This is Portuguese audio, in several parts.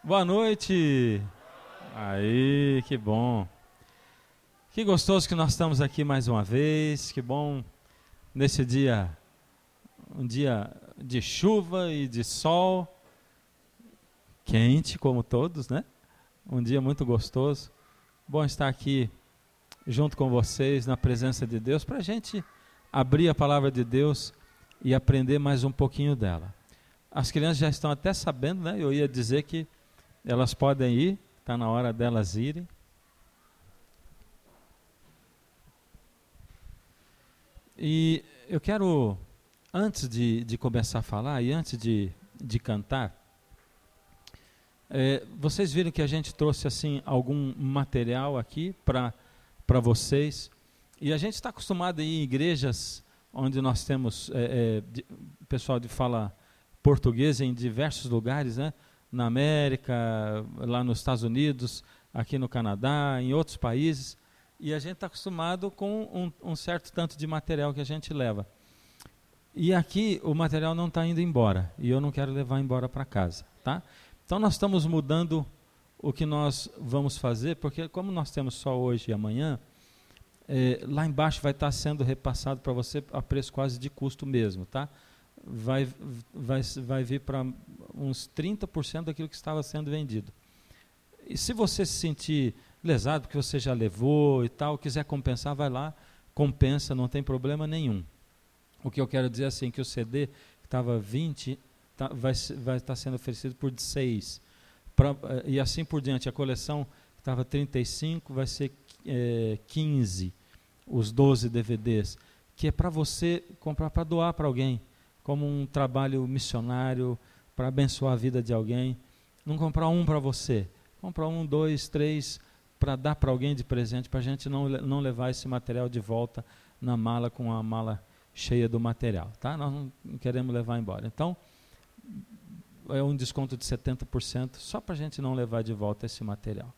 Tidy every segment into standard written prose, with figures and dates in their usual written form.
Boa noite! Aí, que bom! Que gostoso que nós estamos aqui mais uma vez, que bom nesse dia, um dia de chuva e de sol, quente como todos, né? Um dia muito gostoso. Bom estar aqui junto com vocês, na presença de Deus, para a gente abrir a palavra de Deus e aprender mais um pouquinho dela. As crianças já estão até sabendo, né? Eu ia dizer que elas podem ir, está na hora delas irem. E eu quero, antes de começar a falar e antes de cantar, vocês viram que a gente trouxe assim algum material aqui para vocês. E a gente está acostumado a ir em igrejas onde nós temos pessoal de fala português em diversos lugares, né? Na América, lá nos Estados Unidos, aqui no Canadá, em outros países, e a gente está acostumado com um certo tanto de material que a gente leva. E aqui o material não está indo embora, e eu não quero levar embora para casa, tá? Então nós estamos mudando o que nós vamos fazer, porque como nós temos só hoje e amanhã, lá embaixo vai estar sendo repassado para você a preço quase de custo mesmo, tá? Vai vir para uns 30% daquilo que estava sendo vendido. E se você se sentir lesado, porque você já levou e tal, quiser compensar, vai lá, compensa, não tem problema nenhum. O que eu quero dizer assim, que o CD que estava 20, vai estar sendo oferecido por 6. E assim por diante, a coleção que estava 35, vai ser 15, os 12 DVDs, que é para você comprar, para doar para alguém, como um trabalho missionário, para abençoar a vida de alguém. Não comprar um para você, comprar 1, 2, 3, para dar para alguém de presente, para a gente não levar esse material de volta na mala, com a mala cheia do material, tá? Nós não queremos levar embora. Então, é um desconto de 70%, só para a gente não levar de volta esse material.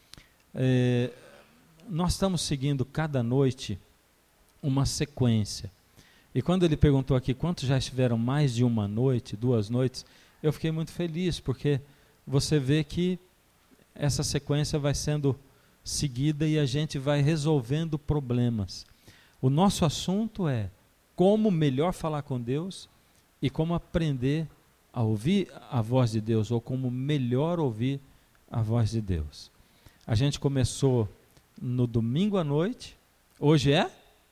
Nós estamos seguindo cada noite uma sequência. E quando ele perguntou aqui quantos já estiveram mais de uma noite, 2 noites, eu fiquei muito feliz, porque você vê que essa sequência vai sendo seguida e a gente vai resolvendo problemas. O nosso assunto é como melhor falar com Deus e como aprender a ouvir a voz de Deus, ou como melhor ouvir a voz de Deus. A gente começou no domingo à noite, hoje é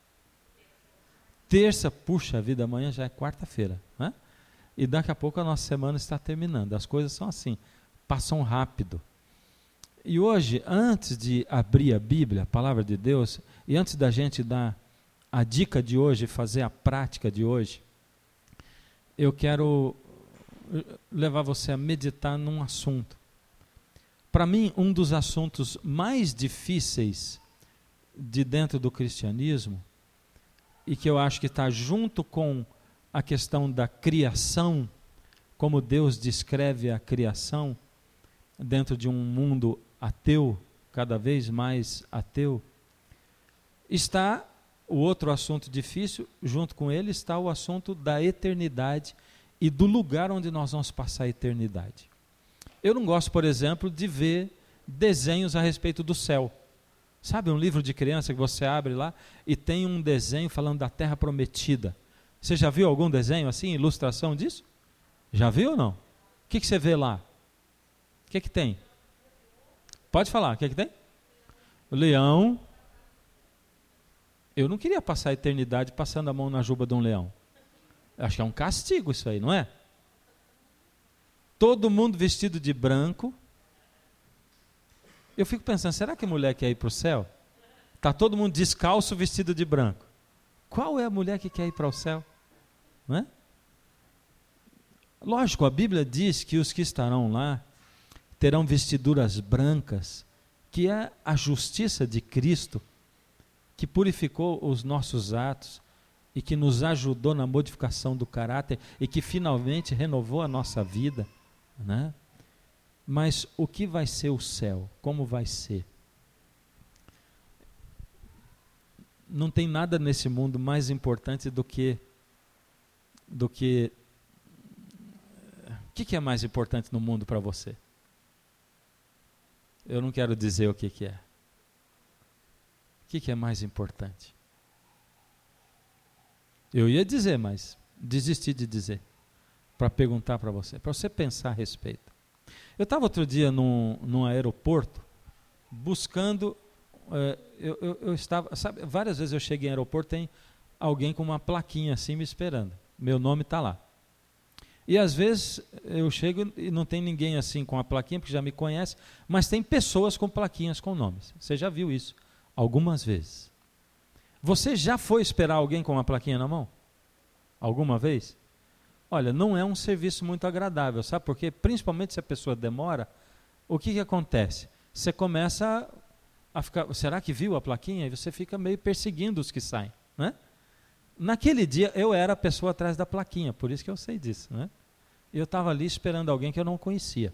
terça, puxa vida, amanhã já é quarta-feira, né? E daqui a pouco a nossa semana está terminando. As coisas são assim, passam rápido. E hoje, antes de abrir a Bíblia, a palavra de Deus, e antes da gente dar a dica de hoje, fazer a prática de hoje, eu quero levar você a meditar num assunto. Para mim, um dos assuntos mais difíceis de dentro do cristianismo, e que eu acho que está junto com a questão da criação, como Deus descreve a criação, dentro de um mundo ateu, cada vez mais ateu, está o outro assunto difícil, junto com ele está o assunto da eternidade e do lugar onde nós vamos passar a eternidade. Eu não gosto, por exemplo, de ver desenhos a respeito do céu. Sabe um livro de criança que você abre lá e tem um desenho falando da terra prometida? Você já viu algum desenho assim, ilustração disso? Já viu ou não? O que você vê lá? O que tem? Pode falar, o que tem? O leão. Eu não queria passar a eternidade passando a mão na juba de um leão. Acho que é um castigo isso aí, não é? Todo mundo vestido de branco. Eu fico pensando, será que a mulher quer ir para o céu? Está todo mundo descalço, vestido de branco. Qual é a mulher que quer ir para o céu? Não é? Lógico, a Bíblia diz que os que estarão lá terão vestiduras brancas, que é a justiça de Cristo, que purificou os nossos atos e que nos ajudou na modificação do caráter e que finalmente renovou a nossa vida, né? Mas o que vai ser o céu? Como vai ser? Não tem nada nesse mundo mais importante do que o que é mais importante no mundo para você? Eu não quero dizer o que é. O que é mais importante? Eu ia dizer, mas desisti de dizer. Para perguntar para você pensar a respeito. Eu estava outro dia num aeroporto, buscando, eu estava, sabe, várias vezes eu cheguei em aeroporto, tem alguém com uma plaquinha assim me esperando, meu nome está lá. E às vezes eu chego e não tem ninguém assim com a plaquinha, porque já me conhece, mas tem pessoas com plaquinhas com nomes. Você já viu isso algumas vezes. Você já foi esperar alguém com uma plaquinha na mão? Alguma vez? Olha, não é um serviço muito agradável, sabe? Porque principalmente se a pessoa demora, o que acontece? Você começa a ficar, será que viu a plaquinha? E você fica meio perseguindo os que saem, né? Naquele dia eu era a pessoa atrás da plaquinha, por isso que eu sei disso, né? Eu estava ali esperando alguém que eu não conhecia.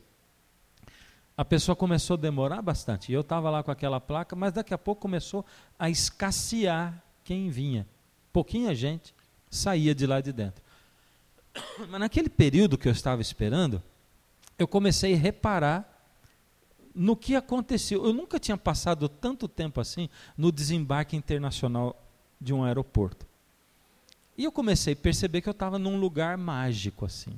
A pessoa começou a demorar bastante, e eu estava lá com aquela placa, mas daqui a pouco começou a escassear quem vinha. Pouquinha gente saía de lá de dentro. Mas naquele período que eu estava esperando, eu comecei a reparar no que aconteceu. Eu nunca tinha passado tanto tempo assim no desembarque internacional de um aeroporto. E eu comecei a perceber que eu estava num lugar mágico assim.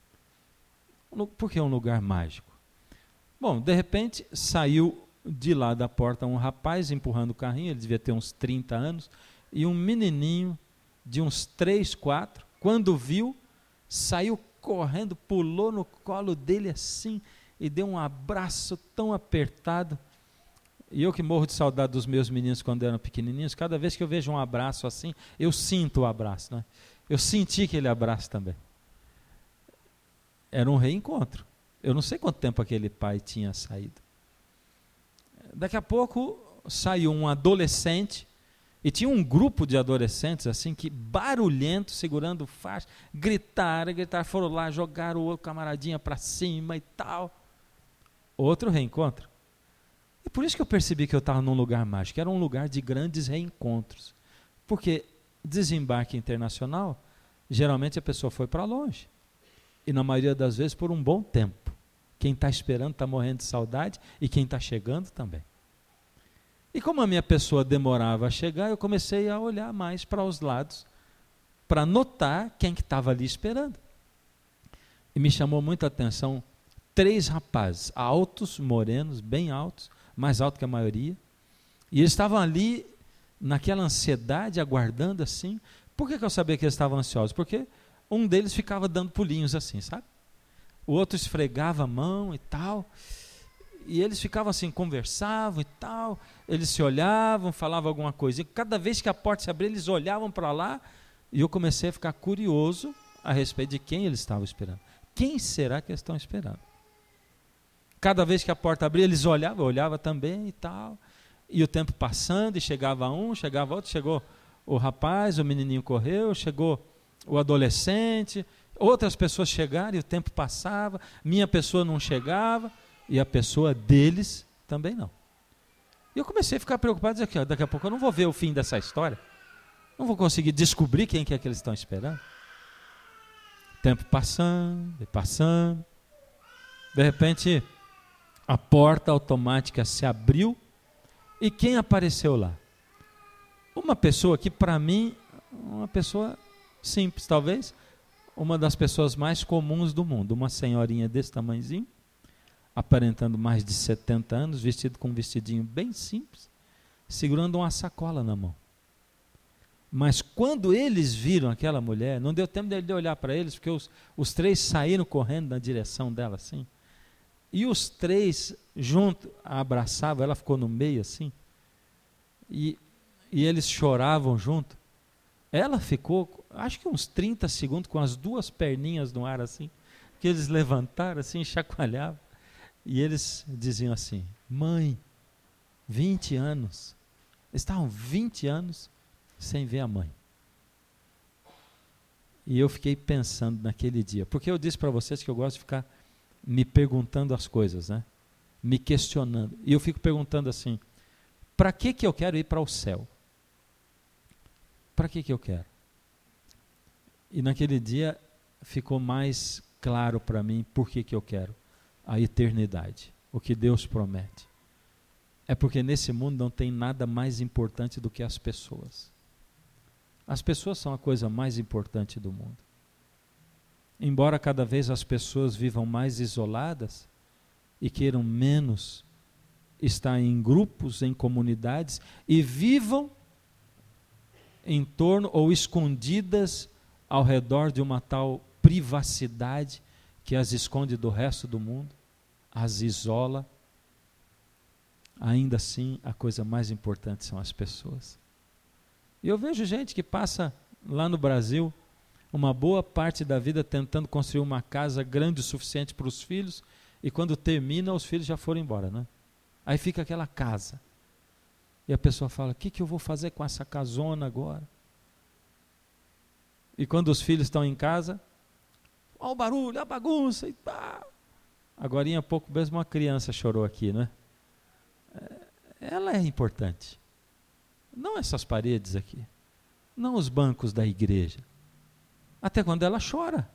Por que um lugar mágico? Bom, de repente saiu de lá da porta um rapaz empurrando o carrinho, ele devia ter uns 30 anos, e um menininho de uns 3, 4, quando viu, saiu correndo, pulou no colo dele assim, e deu um abraço tão apertado. E eu que morro de saudade dos meus meninos quando eram pequenininhos, cada vez que eu vejo um abraço assim, eu sinto o abraço, né? Eu senti aquele abraço também. Era um reencontro. Eu não sei quanto tempo aquele pai tinha saído. Daqui a pouco saiu um adolescente, e tinha um grupo de adolescentes assim, que barulhento, segurando faixa, gritaram, foram lá, jogaram o camaradinha para cima e tal. Outro reencontro. E por isso que eu percebi que eu estava num lugar mágico, era um lugar de grandes reencontros. Porque desembarque internacional, geralmente a pessoa foi para longe. E na maioria das vezes por um bom tempo. Quem está esperando está morrendo de saudade, e quem está chegando também. E como a minha pessoa demorava a chegar, eu comecei a olhar mais para os lados, para notar quem que estava ali esperando. E me chamou muita atenção 3 rapazes, altos, morenos, bem altos, mais altos que a maioria, e eles estavam ali naquela ansiedade, aguardando assim. Por que eu sabia que eles estavam ansiosos? Porque um deles ficava dando pulinhos assim, sabe? O outro esfregava a mão e tal, e eles ficavam assim, conversavam e tal, eles se olhavam, falavam alguma coisa, e cada vez que a porta se abria, eles olhavam para lá, e eu comecei a ficar curioso a respeito de quem eles estavam esperando. Quem será que eles estão esperando? Cada vez que a porta abria, eles olhavam, eu olhava também e tal, e o tempo passando, e chegava um, chegava outro, chegou o rapaz, o menininho correu, chegou o adolescente, outras pessoas chegaram e o tempo passava, minha pessoa não chegava, e a pessoa deles também não. E eu comecei a ficar preocupado, dizer que daqui a pouco eu não vou ver o fim dessa história, não vou conseguir descobrir quem que é que eles estão esperando. Tempo passando e passando, de repente a porta automática se abriu, e quem apareceu lá? Uma pessoa que para mim, uma pessoa simples talvez, uma das pessoas mais comuns do mundo, uma senhorinha desse tamanhozinho, aparentando mais de 70 anos, vestido com um vestidinho bem simples, segurando uma sacola na mão. Mas quando eles viram aquela mulher, não deu tempo de olhar para eles, porque os 3 saíram correndo na direção dela assim, e os 3 juntos a abraçavam, ela ficou no meio assim, e eles choravam junto. Ela ficou, acho que uns 30 segundos com as 2 perninhas no ar assim, que eles levantaram assim, chacoalhavam, e eles diziam assim: mãe, 20 anos, eles estavam 20 anos sem ver a mãe. E eu fiquei pensando naquele dia, porque eu disse para vocês que eu gosto de ficar me perguntando as coisas, né? Me questionando, e eu fico perguntando assim: para que eu quero ir para o céu? Para que eu quero? E naquele dia ficou mais claro para mim por que eu quero a eternidade, o que Deus promete. É porque nesse mundo não tem nada mais importante do que as pessoas. As pessoas são a coisa mais importante do mundo. Embora cada vez as pessoas vivam mais isoladas e queiram menos estar em grupos, em comunidades, e vivam em torno ou escondidas ao redor de uma tal privacidade que as esconde do resto do mundo, as isola, ainda assim a coisa mais importante são as pessoas. E eu vejo gente que passa lá no Brasil uma boa parte da vida tentando construir uma casa grande o suficiente para os filhos, e quando termina os filhos já foram embora, né? Aí fica aquela casa. E a pessoa fala, o que eu vou fazer com essa casona agora? E quando os filhos estão em casa, olha o barulho, a bagunça e tal. Agorinha há pouco mesmo uma criança chorou aqui, né? Ela é importante. Não essas paredes aqui. Não os bancos da igreja. Até quando ela chora.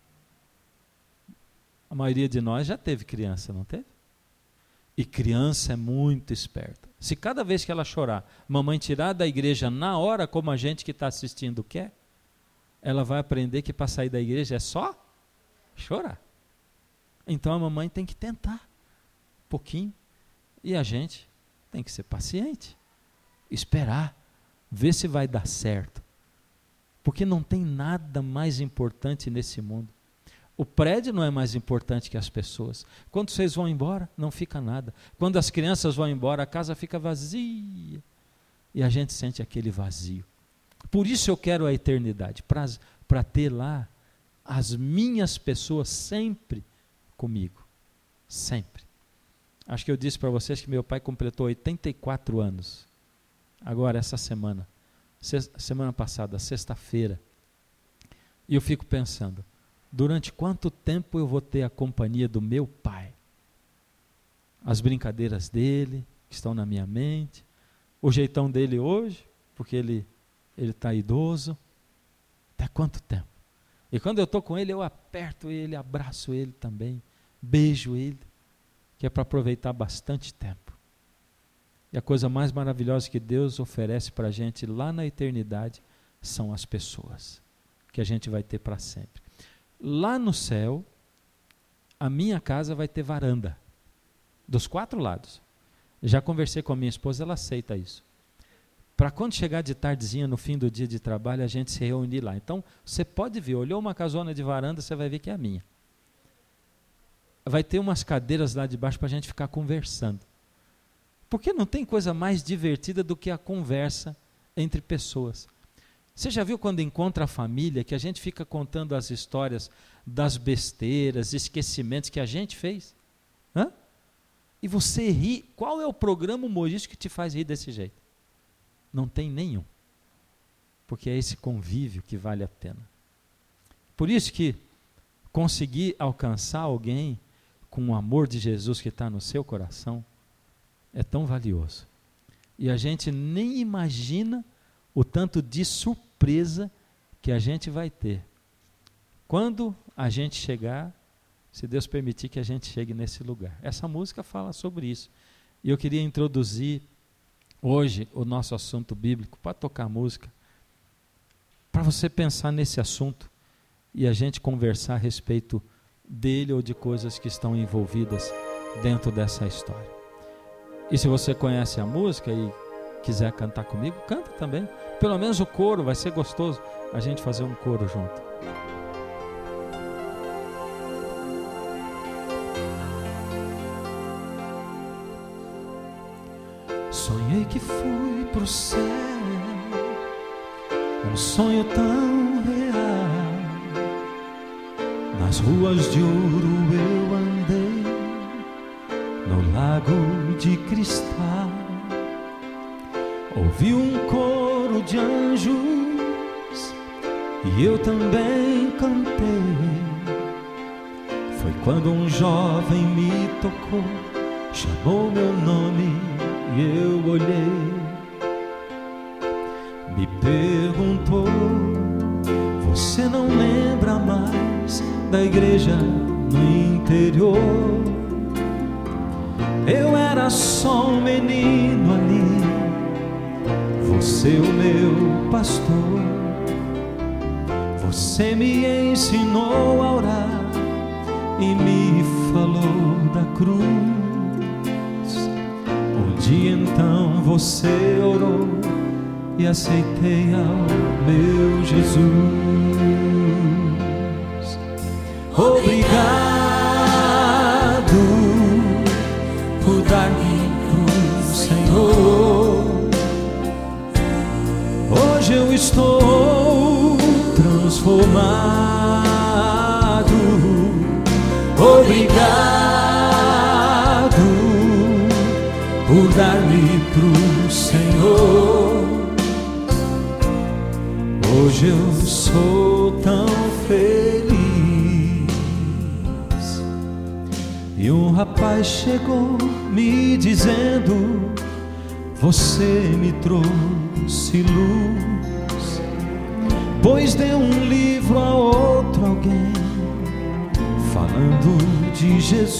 A maioria de nós já teve criança, não teve? E criança é muito esperta. Se cada vez que ela chorar, mamãe tirar da igreja na hora, como a gente que está assistindo quer, ela vai aprender que para sair da igreja é só chorar. Então a mamãe tem que tentar um pouquinho. E a gente tem que ser paciente. Esperar. Ver se vai dar certo. Porque não tem nada mais importante nesse mundo. O prédio não é mais importante que as pessoas. Quando vocês vão embora, não fica nada. Quando as crianças vão embora, a casa fica vazia. E a gente sente aquele vazio. Por isso eu quero a eternidade, para ter lá as minhas pessoas sempre comigo. Sempre. Acho que eu disse para vocês que meu pai completou 84 anos. Agora, essa semana passada, sexta-feira. E eu fico pensando, durante quanto tempo eu vou ter a companhia do meu pai? As brincadeiras dele, que estão na minha mente, o jeitão dele hoje, porque ele está idoso. Até quanto tempo? E quando eu estou com ele, eu aperto ele, abraço ele também, beijo ele, que é para aproveitar bastante tempo. E a coisa mais maravilhosa que Deus oferece para a gente lá na eternidade são as pessoas, que a gente vai ter para sempre. Lá no céu, a minha casa vai ter varanda, dos 4 lados. Já conversei com a minha esposa, ela aceita isso. Para quando chegar de tardezinha, no fim do dia de trabalho, a gente se reunir lá. Então, você pode ver, olhou uma casona de varanda, você vai ver que é a minha. Vai ter umas cadeiras lá de baixo para a gente ficar conversando. Porque não tem coisa mais divertida do que a conversa entre pessoas. Você já viu quando encontra a família, que a gente fica contando as histórias das besteiras, esquecimentos que a gente fez? Hã? E você ri. Qual é o programa humorístico que te faz rir desse jeito? Não tem nenhum. Porque é esse convívio que vale a pena. Por isso que conseguir alcançar alguém com o amor de Jesus que está no seu coração é tão valioso. E a gente nem imagina o tanto de surpresa que a gente vai ter quando a gente chegar, se Deus permitir que a gente chegue nesse lugar. Essa música fala sobre isso. E eu queria introduzir hoje o nosso assunto bíblico para tocar música, para você pensar nesse assunto e a gente conversar a respeito dele ou de coisas que estão envolvidas dentro dessa história. E se você conhece a música e quiser cantar comigo, canta também. Pelo menos o coro, vai ser gostoso a gente fazer um coro junto. Sonhei que fui pro céu, um sonho tão real. Nas ruas de ouro eu andei, no lago de cristal. Ouvi um coro de anjos e eu também cantei. Foi quando um jovem me tocou, chamou meu nome e eu olhei. Me perguntou, você não lembra mais da igreja no interior? Eu era só um menino ali, você o meu pastor. Você me ensinou a orar e me falou da cruz. Um dia então você orou e aceitei ao meu Jesus. Obrigado por dar-me pro Senhor. Hoje eu estou transformado. Obrigado por dar-me pro Senhor. Hoje eu sou tão feliz. E um rapaz chegou me dizendo: você me trouxe luz, pois deu um livro a outro alguém falando de Jesus.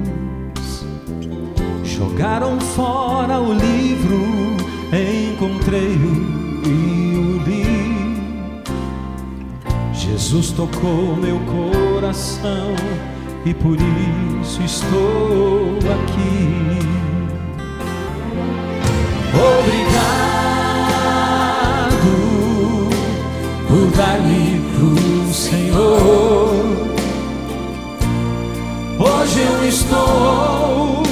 Jogaram fora o livro, encontrei-o e o li. Jesus tocou meu coração e por isso estou aqui. Obrigado por dar-me pro Senhor. Hoje eu estou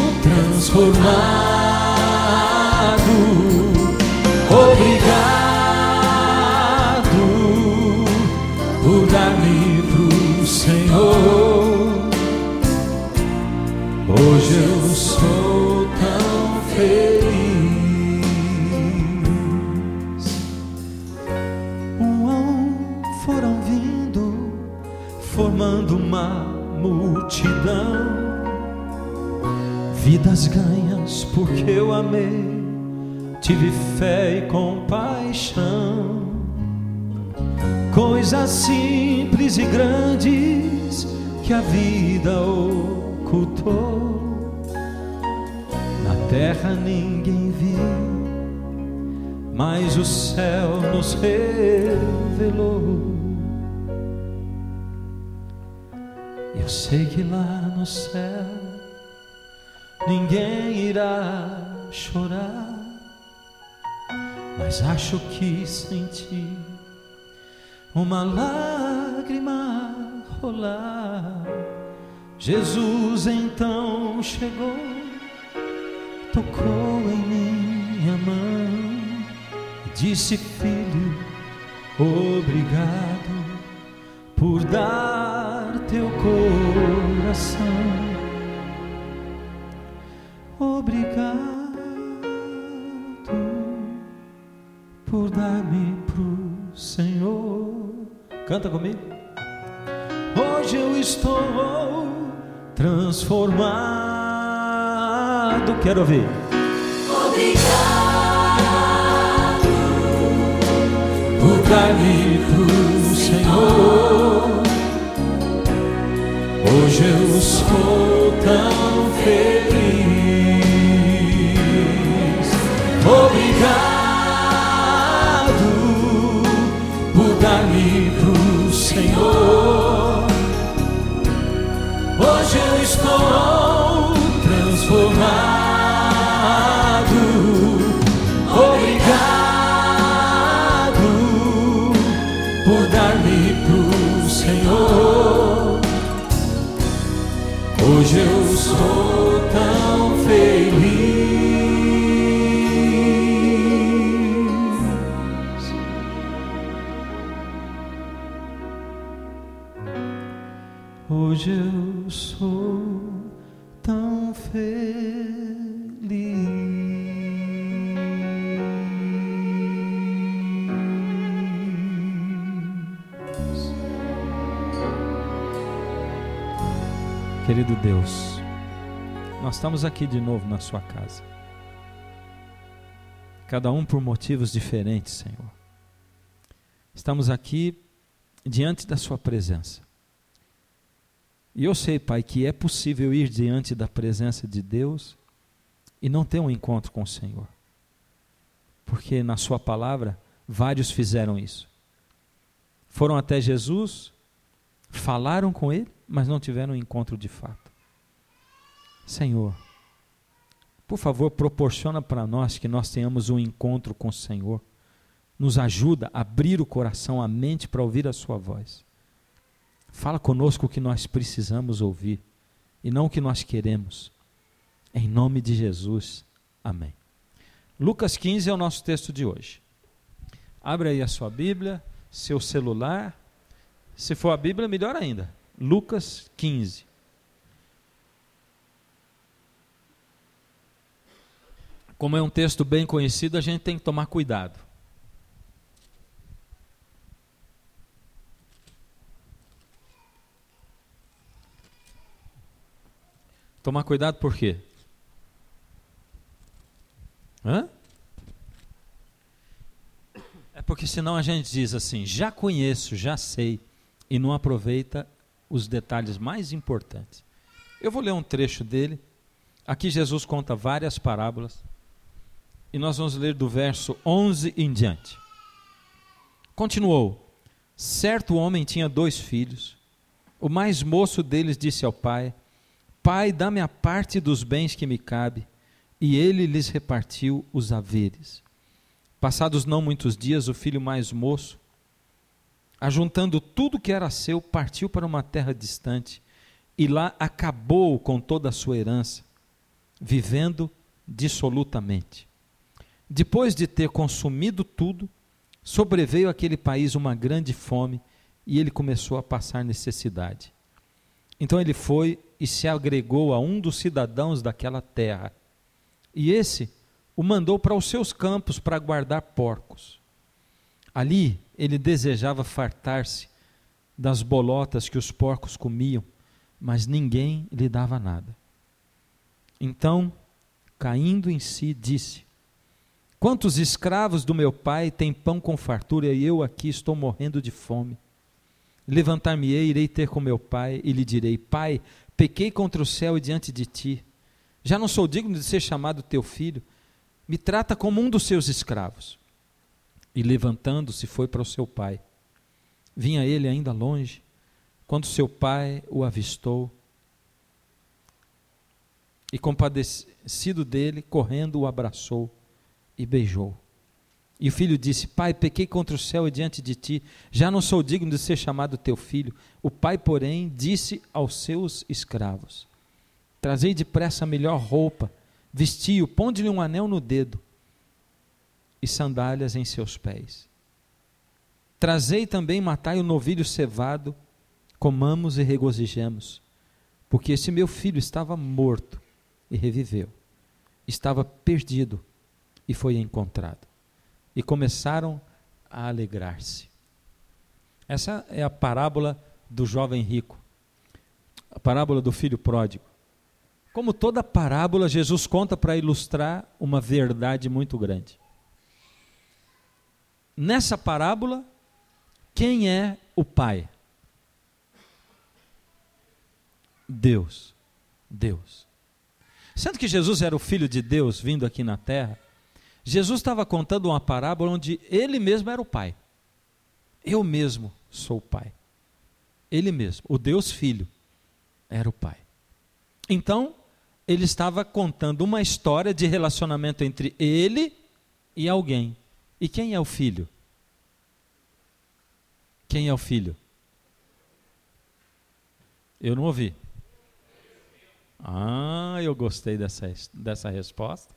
transformado. Obrigado por dar-me pro Senhor. Hoje eu sou tão feliz. Um a um foram vindo, formando uma multidão. Vidas ganhas porque eu amei, tive fé e compaixão. Coisas simples e grandes que a vida ocultou. Na terra ninguém viu, mas o céu nos revelou. Eu sei que lá no céu ninguém irá chorar, mas acho que senti uma lágrima rolar. Jesus então chegou, tocou em minha mão e disse: filho, obrigado por dar teu coração. Obrigado por dar-me pro Senhor. Canta comigo. Hoje eu estou transformado. Quero ouvir. Obrigado por dar-me pro Senhor. Hoje eu sou tão feliz. Obrigado por dar-me pro Senhor. Hoje eu estou transformado. Obrigado por dar-me pro Senhor. Hoje eu sou tão feliz. Hoje eu sou tão feliz. Querido Deus, nós estamos aqui de novo na sua casa, cada um por motivos diferentes, Senhor. Estamos aqui diante da sua presença. E eu sei, Pai, que é possível ir diante da presença de Deus e não ter um encontro com o Senhor. Porque na sua palavra, vários fizeram isso. Foram até Jesus, falaram com Ele, mas não tiveram um encontro de fato. Senhor, por favor, proporciona para nós que nós tenhamos um encontro com o Senhor. Nos ajuda a abrir o coração, a mente para ouvir a sua voz. Fala conosco o que nós precisamos ouvir e não o que nós queremos. Em nome de Jesus. Amém. Lucas 15 é o nosso texto de hoje. Abre aí a sua Bíblia, seu celular. Se for a Bíblia, melhor ainda. Lucas 15. Como é um texto bem conhecido, a gente tem que tomar cuidado. Tomar cuidado por quê? É porque senão a gente diz assim, já conheço, já sei, e não aproveita os detalhes mais importantes. Eu vou ler um trecho dele. Aqui Jesus conta várias parábolas, e nós vamos ler do verso 11 em diante. Continuou: certo homem tinha 2 filhos. O mais moço deles disse ao pai: Pai, dá-me a parte dos bens que me cabe. E ele lhes repartiu os haveres. Passados não muitos dias, o filho mais moço, ajuntando tudo que era seu, partiu para uma terra distante, e lá acabou com toda a sua herança, vivendo dissolutamente. Depois de ter consumido tudo, sobreveio àquele país uma grande fome, e ele começou a passar necessidade. Então ele foi e se agregou a um dos cidadãos daquela terra, e esse o mandou para os seus campos para guardar porcos. Ali ele desejava fartar-se das bolotas que os porcos comiam, mas ninguém lhe dava nada. Então, caindo em si, disse: quantos escravos do meu pai têm pão com fartura, e eu aqui estou morrendo de fome? Levantar-me-ei, irei ter com meu pai, e lhe direi: Pai, pequei contra o céu e diante de ti. Já não sou digno de ser chamado teu filho. Me trata como um dos seus escravos. E levantando-se foi para o seu pai. Vinha ele ainda longe, quando seu pai o avistou, e compadecido dele, correndo o abraçou e beijou. E o filho disse: Pai, pequei contra o céu e diante de ti, já não sou digno de ser chamado teu filho. O pai, porém, disse aos seus escravos: trazei depressa a melhor roupa, vestiu, ponde-lhe um anel no dedo e sandálias em seus pés. Trazei também, matai o novilho cevado, comamos e regozijemos, porque esse meu filho estava morto e reviveu, estava perdido e foi encontrado. E começaram a alegrar-se. Essa é a parábola do jovem rico, a parábola do filho pródigo. Como toda parábola, Jesus conta para ilustrar uma verdade muito grande. Nessa parábola, quem é o pai? Deus. Deus. Sendo que Jesus era o Filho de Deus vindo aqui na terra, Jesus estava contando uma parábola onde ele mesmo era o pai. Eu mesmo sou o pai. Ele mesmo, o Deus Filho, era o pai. Então, ele estava contando uma história de relacionamento entre ele e alguém. E quem é o filho? Quem é o filho? Eu não ouvi. Eu gostei dessa resposta.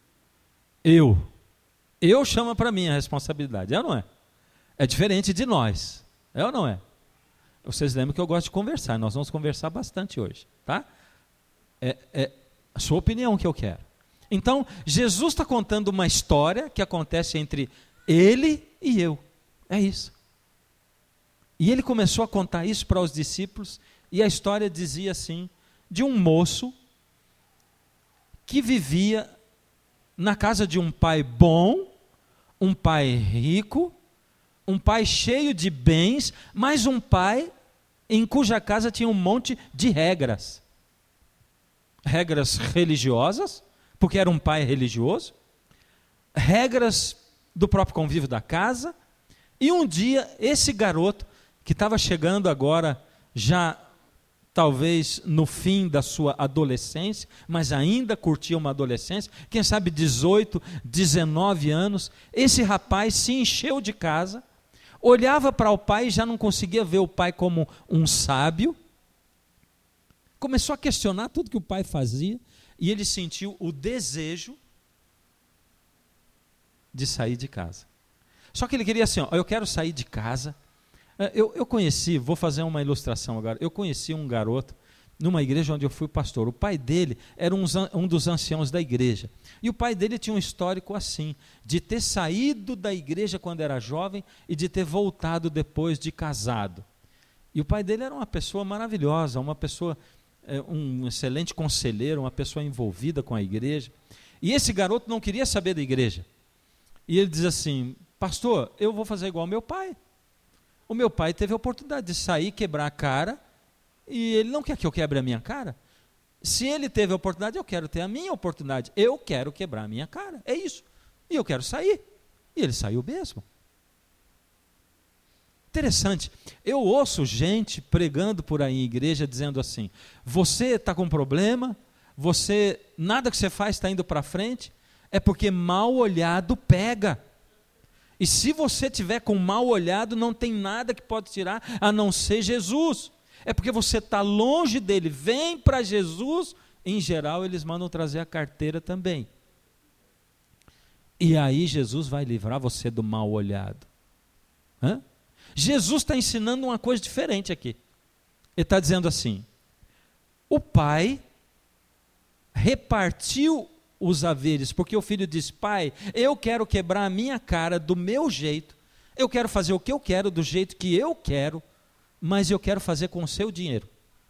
Eu chamo para mim a responsabilidade, é ou não é? É diferente de nós, é ou não é? Vocês lembram que eu gosto de conversar, nós vamos conversar bastante hoje, tá? É a sua opinião que eu quero. Então, Jesus está contando uma história que acontece entre ele e eu, é isso. E ele começou a contar isso para os discípulos, e a história dizia assim, de um moço que vivia na casa de um pai bom, um pai rico, um pai cheio de bens, mas um pai em cuja casa tinha um monte de regras. Regras religiosas, porque era um pai religioso, regras do próprio convívio da casa, e um dia esse garoto, que estava chegando agora, já talvez no fim da sua adolescência, mas ainda curtia uma adolescência, quem sabe 18, 19 anos, esse rapaz se encheu de casa, olhava para o pai e já não conseguia ver o pai como um sábio, começou a questionar tudo que o pai fazia, e ele sentiu o desejo de sair de casa. Só que ele queria assim, ó, eu quero sair de casa. Eu conheci, vou fazer uma ilustração agora, eu conheci um garoto numa igreja onde eu fui pastor. O pai dele era um dos anciãos da igreja. E o pai dele tinha um histórico assim, de ter saído da igreja quando era jovem e de ter voltado depois de casado. E o pai dele era uma pessoa maravilhosa, uma pessoa, um excelente conselheiro, uma pessoa envolvida com a igreja. E esse garoto não queria saber da igreja. E ele diz assim, pastor, eu vou fazer igual ao meu pai. O meu pai teve a oportunidade de sair, quebrar a cara, e ele não quer que eu quebre a minha cara. Se ele teve a oportunidade, eu quero ter a minha oportunidade. Eu quero quebrar a minha cara, é isso. E eu quero sair. E ele saiu mesmo. Interessante, eu ouço gente pregando por aí em igreja, dizendo assim, você está com problema, nada que você faz está indo para frente, é porque mal olhado pega. E se você tiver com mal olhado, não tem nada que pode tirar a não ser Jesus. É porque você está longe dele. Vem para Jesus. Em geral, eles mandam trazer a carteira também. E aí Jesus vai livrar você do mal olhado. Jesus está ensinando uma coisa diferente aqui. Ele está dizendo assim, o pai repartiu os haveres, porque o filho diz, pai, eu quero quebrar a minha cara do meu jeito, eu quero fazer o que eu quero, do jeito que eu quero, mas eu quero fazer com o seu dinheiro.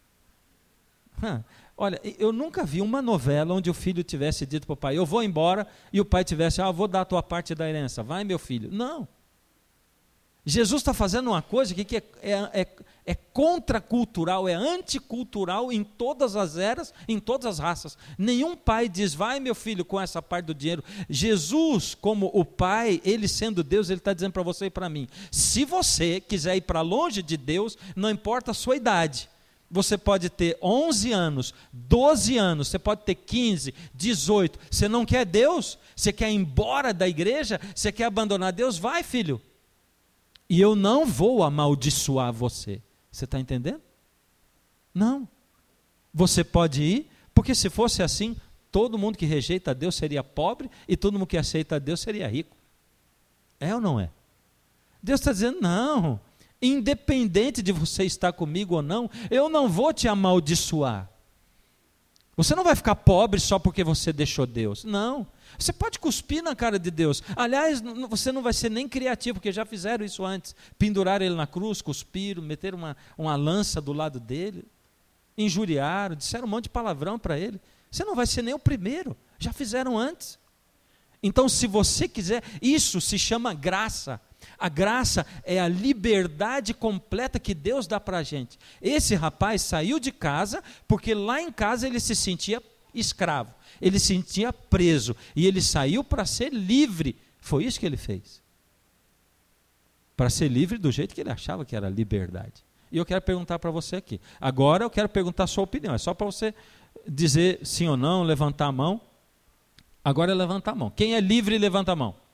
Olha, eu nunca vi uma novela onde o filho tivesse dito para o pai, eu vou embora, e o pai tivesse, vou dar a tua parte da herança, vai meu filho. Não. Jesus está fazendo uma coisa que é contracultural, é anticultural em todas as eras, em todas as raças. Nenhum pai diz, vai meu filho com essa parte do dinheiro. Jesus, como o pai, ele sendo Deus, ele está dizendo para você e para mim, se você quiser ir para longe de Deus, não importa a sua idade, você pode ter 11 anos, 12 anos, você pode ter 15, 18, você não quer Deus? Você quer ir embora da igreja? Você quer abandonar Deus? Vai filho. E eu não vou amaldiçoar você. Você está entendendo? Não. Você pode ir, porque se fosse assim, todo mundo que rejeita a Deus seria pobre e todo mundo que aceita a Deus seria rico. É ou não é? Deus está dizendo, não, independente de você estar comigo ou não, eu não vou te amaldiçoar. Você não vai ficar pobre só porque você deixou Deus. Não. Você pode cuspir na cara de Deus. Aliás, você não vai ser nem criativo, porque já fizeram isso antes. Penduraram ele na cruz, cuspiram, meteram uma lança do lado dele, injuriaram, disseram um monte de palavrão para ele. Você não vai ser nem o primeiro. Já fizeram antes. Então, se você quiser, isso se chama graça. A graça é a liberdade completa que Deus dá para a gente. Esse rapaz saiu de casa, porque lá em casa ele se sentia escravo, ele se sentia preso, e ele saiu para ser livre. Foi isso que ele fez. Para ser livre do jeito que ele achava que era liberdade. E eu quero perguntar para você aqui. Agora eu quero perguntar a sua opinião. É só para você dizer sim ou não, levantar a mão. Agora é levantar a mão. Quem é livre, levanta a mão.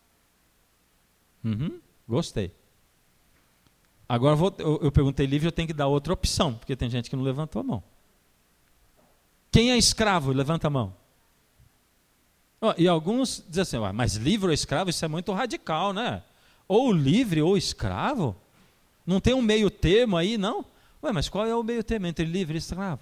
Gostei. Agora eu perguntei livre, eu tenho que dar outra opção, porque tem gente que não levantou a mão. Quem é escravo, levanta a mão. E alguns dizem assim, mas livre ou escravo, isso é muito radical, né? Ou livre ou escravo? Não tem um meio termo aí, não? Mas qual é o meio termo entre livre e escravo?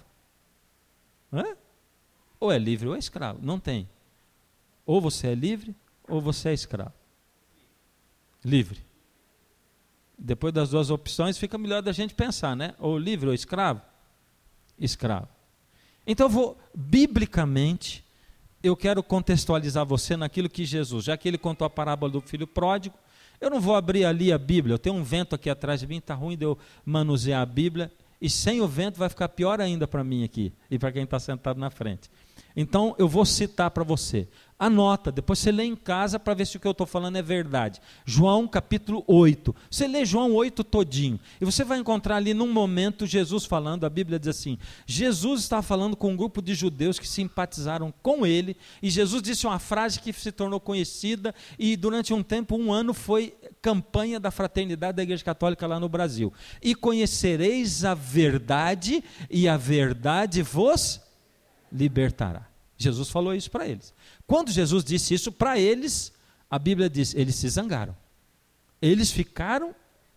Ou é livre ou é escravo, não tem. Ou você é livre ou você é escravo. Livre. Depois das duas opções, fica melhor da gente pensar, né? Ou livre ou escravo? Escravo. Então, biblicamente, eu quero contextualizar você naquilo que Jesus, já que ele contou a parábola do filho pródigo, eu não vou abrir ali a Bíblia, eu tenho um vento aqui atrás de mim, está ruim de eu manusear a Bíblia, e sem o vento vai ficar pior ainda para mim aqui, e para quem está sentado na frente. Então eu vou citar para você. Anota, depois você lê em casa para ver se o que eu estou falando é verdade. João capítulo 8. Você lê João 8 todinho. E você vai encontrar ali num momento Jesus falando, a Bíblia diz assim, Jesus estava falando com um grupo de judeus que simpatizaram com ele, e Jesus disse uma frase que se tornou conhecida, e durante um tempo, 1 ano, foi campanha da fraternidade da Igreja Católica lá no Brasil. E conhecereis a verdade, e a verdade vos libertará. Jesus falou isso para eles. Quando Jesus disse isso para eles, a Bíblia diz, eles se zangaram. Eles ficaram,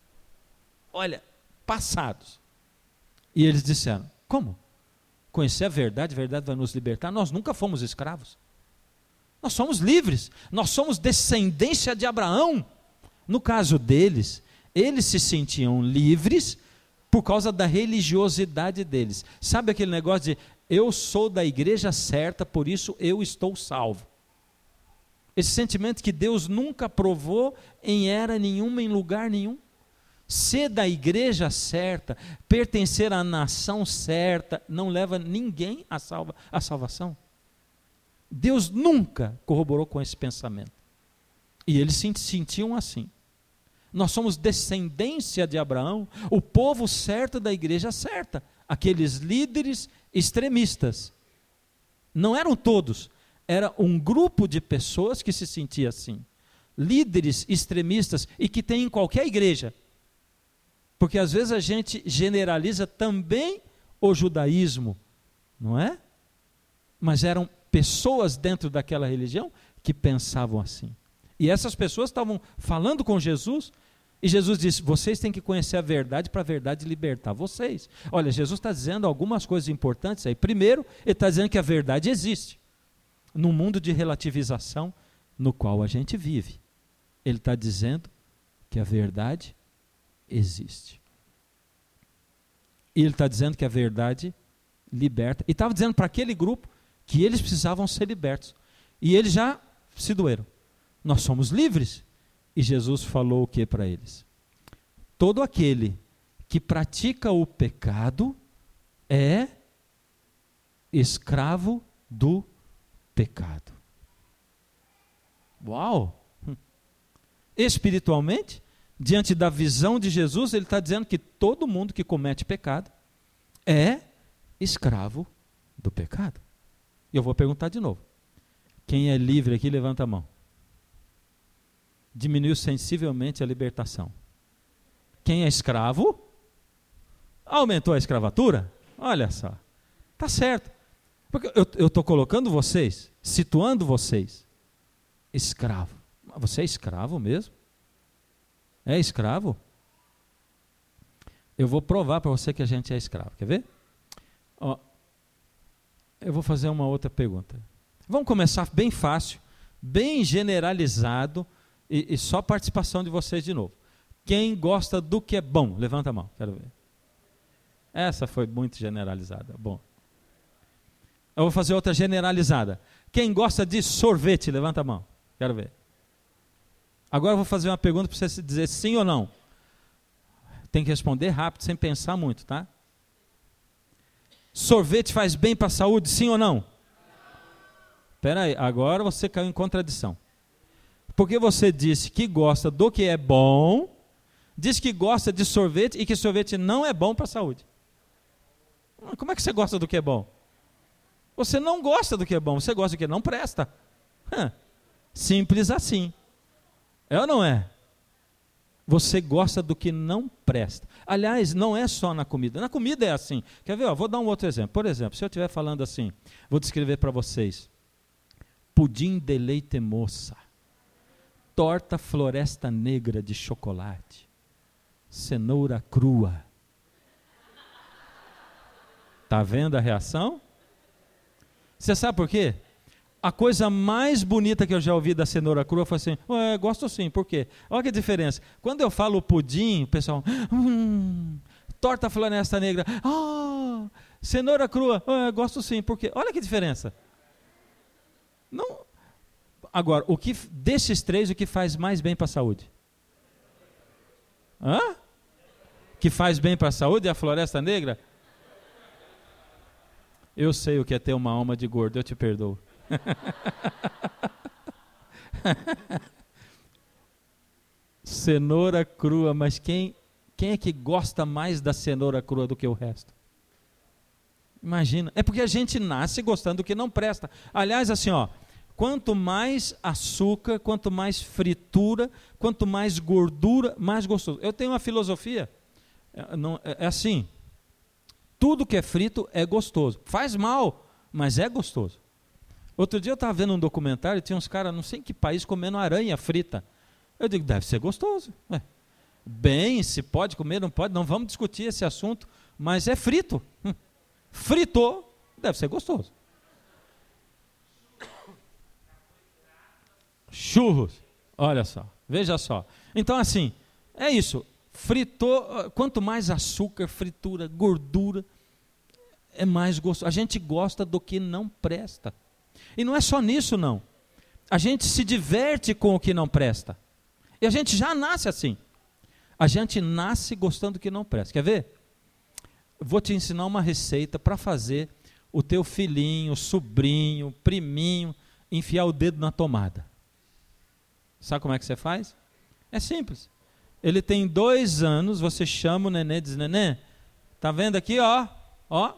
olha, passados. E eles disseram, como? Conhecer a verdade vai nos libertar? Nós nunca fomos escravos. Nós somos livres. Nós somos descendência de Abraão. No caso deles, eles se sentiam livres por causa da religiosidade deles. Sabe aquele negócio de eu sou da igreja certa, por isso eu estou salvo. Esse sentimento que Deus nunca provou em era nenhuma, em lugar nenhum. Ser da igreja certa, pertencer à nação certa, não leva ninguém à salvação. Deus nunca corroborou com esse pensamento. E eles se sentiam assim. Nós somos descendência de Abraão, o povo certo da igreja certa. Aqueles líderes extremistas. Não eram todos, era um grupo de pessoas que se sentia assim. Líderes extremistas, e que tem em qualquer igreja. Porque às vezes a gente generaliza também o judaísmo, não é? Mas eram pessoas dentro daquela religião que pensavam assim. E essas pessoas estavam falando com Jesus, e Jesus disse, vocês têm que conhecer a verdade para a verdade libertar vocês. Olha, Jesus está dizendo algumas coisas importantes aí. Primeiro, ele está dizendo que a verdade existe, num mundo de relativização no qual a gente vive. Ele está dizendo que a verdade existe. E ele está dizendo que a verdade liberta. E estava dizendo para aquele grupo que eles precisavam ser libertos. E eles já se doeram. Nós somos livres. E Jesus falou o que para eles? Todo aquele que pratica o pecado é escravo do pecado. Uau! Espiritualmente, diante da visão de Jesus, ele está dizendo que todo mundo que comete pecado é escravo do pecado. E eu vou perguntar de novo. Quem é livre aqui, levanta a mão. Diminuiu sensivelmente a libertação. Quem é escravo, aumentou a escravatura. Olha só, está certo. Porque eu estou colocando vocês, situando vocês, escravo. Você é escravo mesmo? É escravo? Eu vou provar para você que a gente é escravo. Quer ver? Ó, eu vou fazer uma outra pergunta. Vamos começar bem fácil, bem generalizado, e só participação de vocês de novo. Quem gosta do que é bom? Levanta a mão, quero ver. Essa foi muito generalizada. Bom. Eu vou fazer outra generalizada. Quem gosta de sorvete? Levanta a mão, quero ver. Agora eu vou fazer uma pergunta para você dizer sim ou não. Tem que responder rápido, sem pensar muito, tá? Sorvete faz bem para a saúde, sim ou não? Espera aí, agora você caiu em contradição. Porque você disse que gosta do que é bom, disse que gosta de sorvete e que sorvete não é bom para a saúde. Como é que você gosta do que é bom? Você não gosta do que é bom, você gosta do que não presta. Simples assim. É ou não é? Você gosta do que não presta. Aliás, não é só na comida. Na comida é assim. Quer ver? Vou dar um outro exemplo. Por exemplo, se eu estiver falando assim, vou descrever para vocês. Pudim de leite moça. Torta floresta negra de chocolate. Cenoura crua. Está vendo a reação? Você sabe por quê? A coisa mais bonita que eu já ouvi da cenoura crua foi assim, gosto sim, por quê? Olha que diferença. Quando eu falo pudim, o pessoal, torta floresta negra, cenoura crua, gosto sim, por quê? Olha que diferença. Não. Agora, desses três, o que faz mais bem para a saúde? Que faz bem para a saúde é a floresta negra? eu sei o que é ter uma alma de gordo, eu te perdoo. Cenoura crua, mas quem é que gosta mais da cenoura crua do que o resto? Imagina, é porque a gente nasce gostando do que não presta. Aliás, assim, ó, quanto mais açúcar, quanto mais fritura, quanto mais gordura, mais gostoso. Eu tenho uma filosofia, é assim, tudo que é frito é gostoso. Faz mal, mas é gostoso. Outro dia eu estava vendo um documentário e tinha uns caras, não sei em que país, comendo aranha frita. Eu digo, deve ser gostoso. Bem, se pode comer, não pode, não vamos discutir esse assunto, mas é frito. Fritou, deve ser gostoso. Churros, olha só, veja só. Então assim, é isso, fritou, quanto mais açúcar, fritura, gordura, é mais gostoso. A gente gosta do que não presta. E não é só nisso não. A gente se diverte com o que não presta. E a gente já nasce assim. A gente nasce gostando do que não presta. Quer ver? Vou te ensinar uma receita para fazer o teu filhinho, sobrinho, priminho, enfiar o dedo na tomada. Sabe como é que você faz? É simples. Ele tem 2 anos, você chama o neném e diz, neném, tá vendo aqui, ó, ó.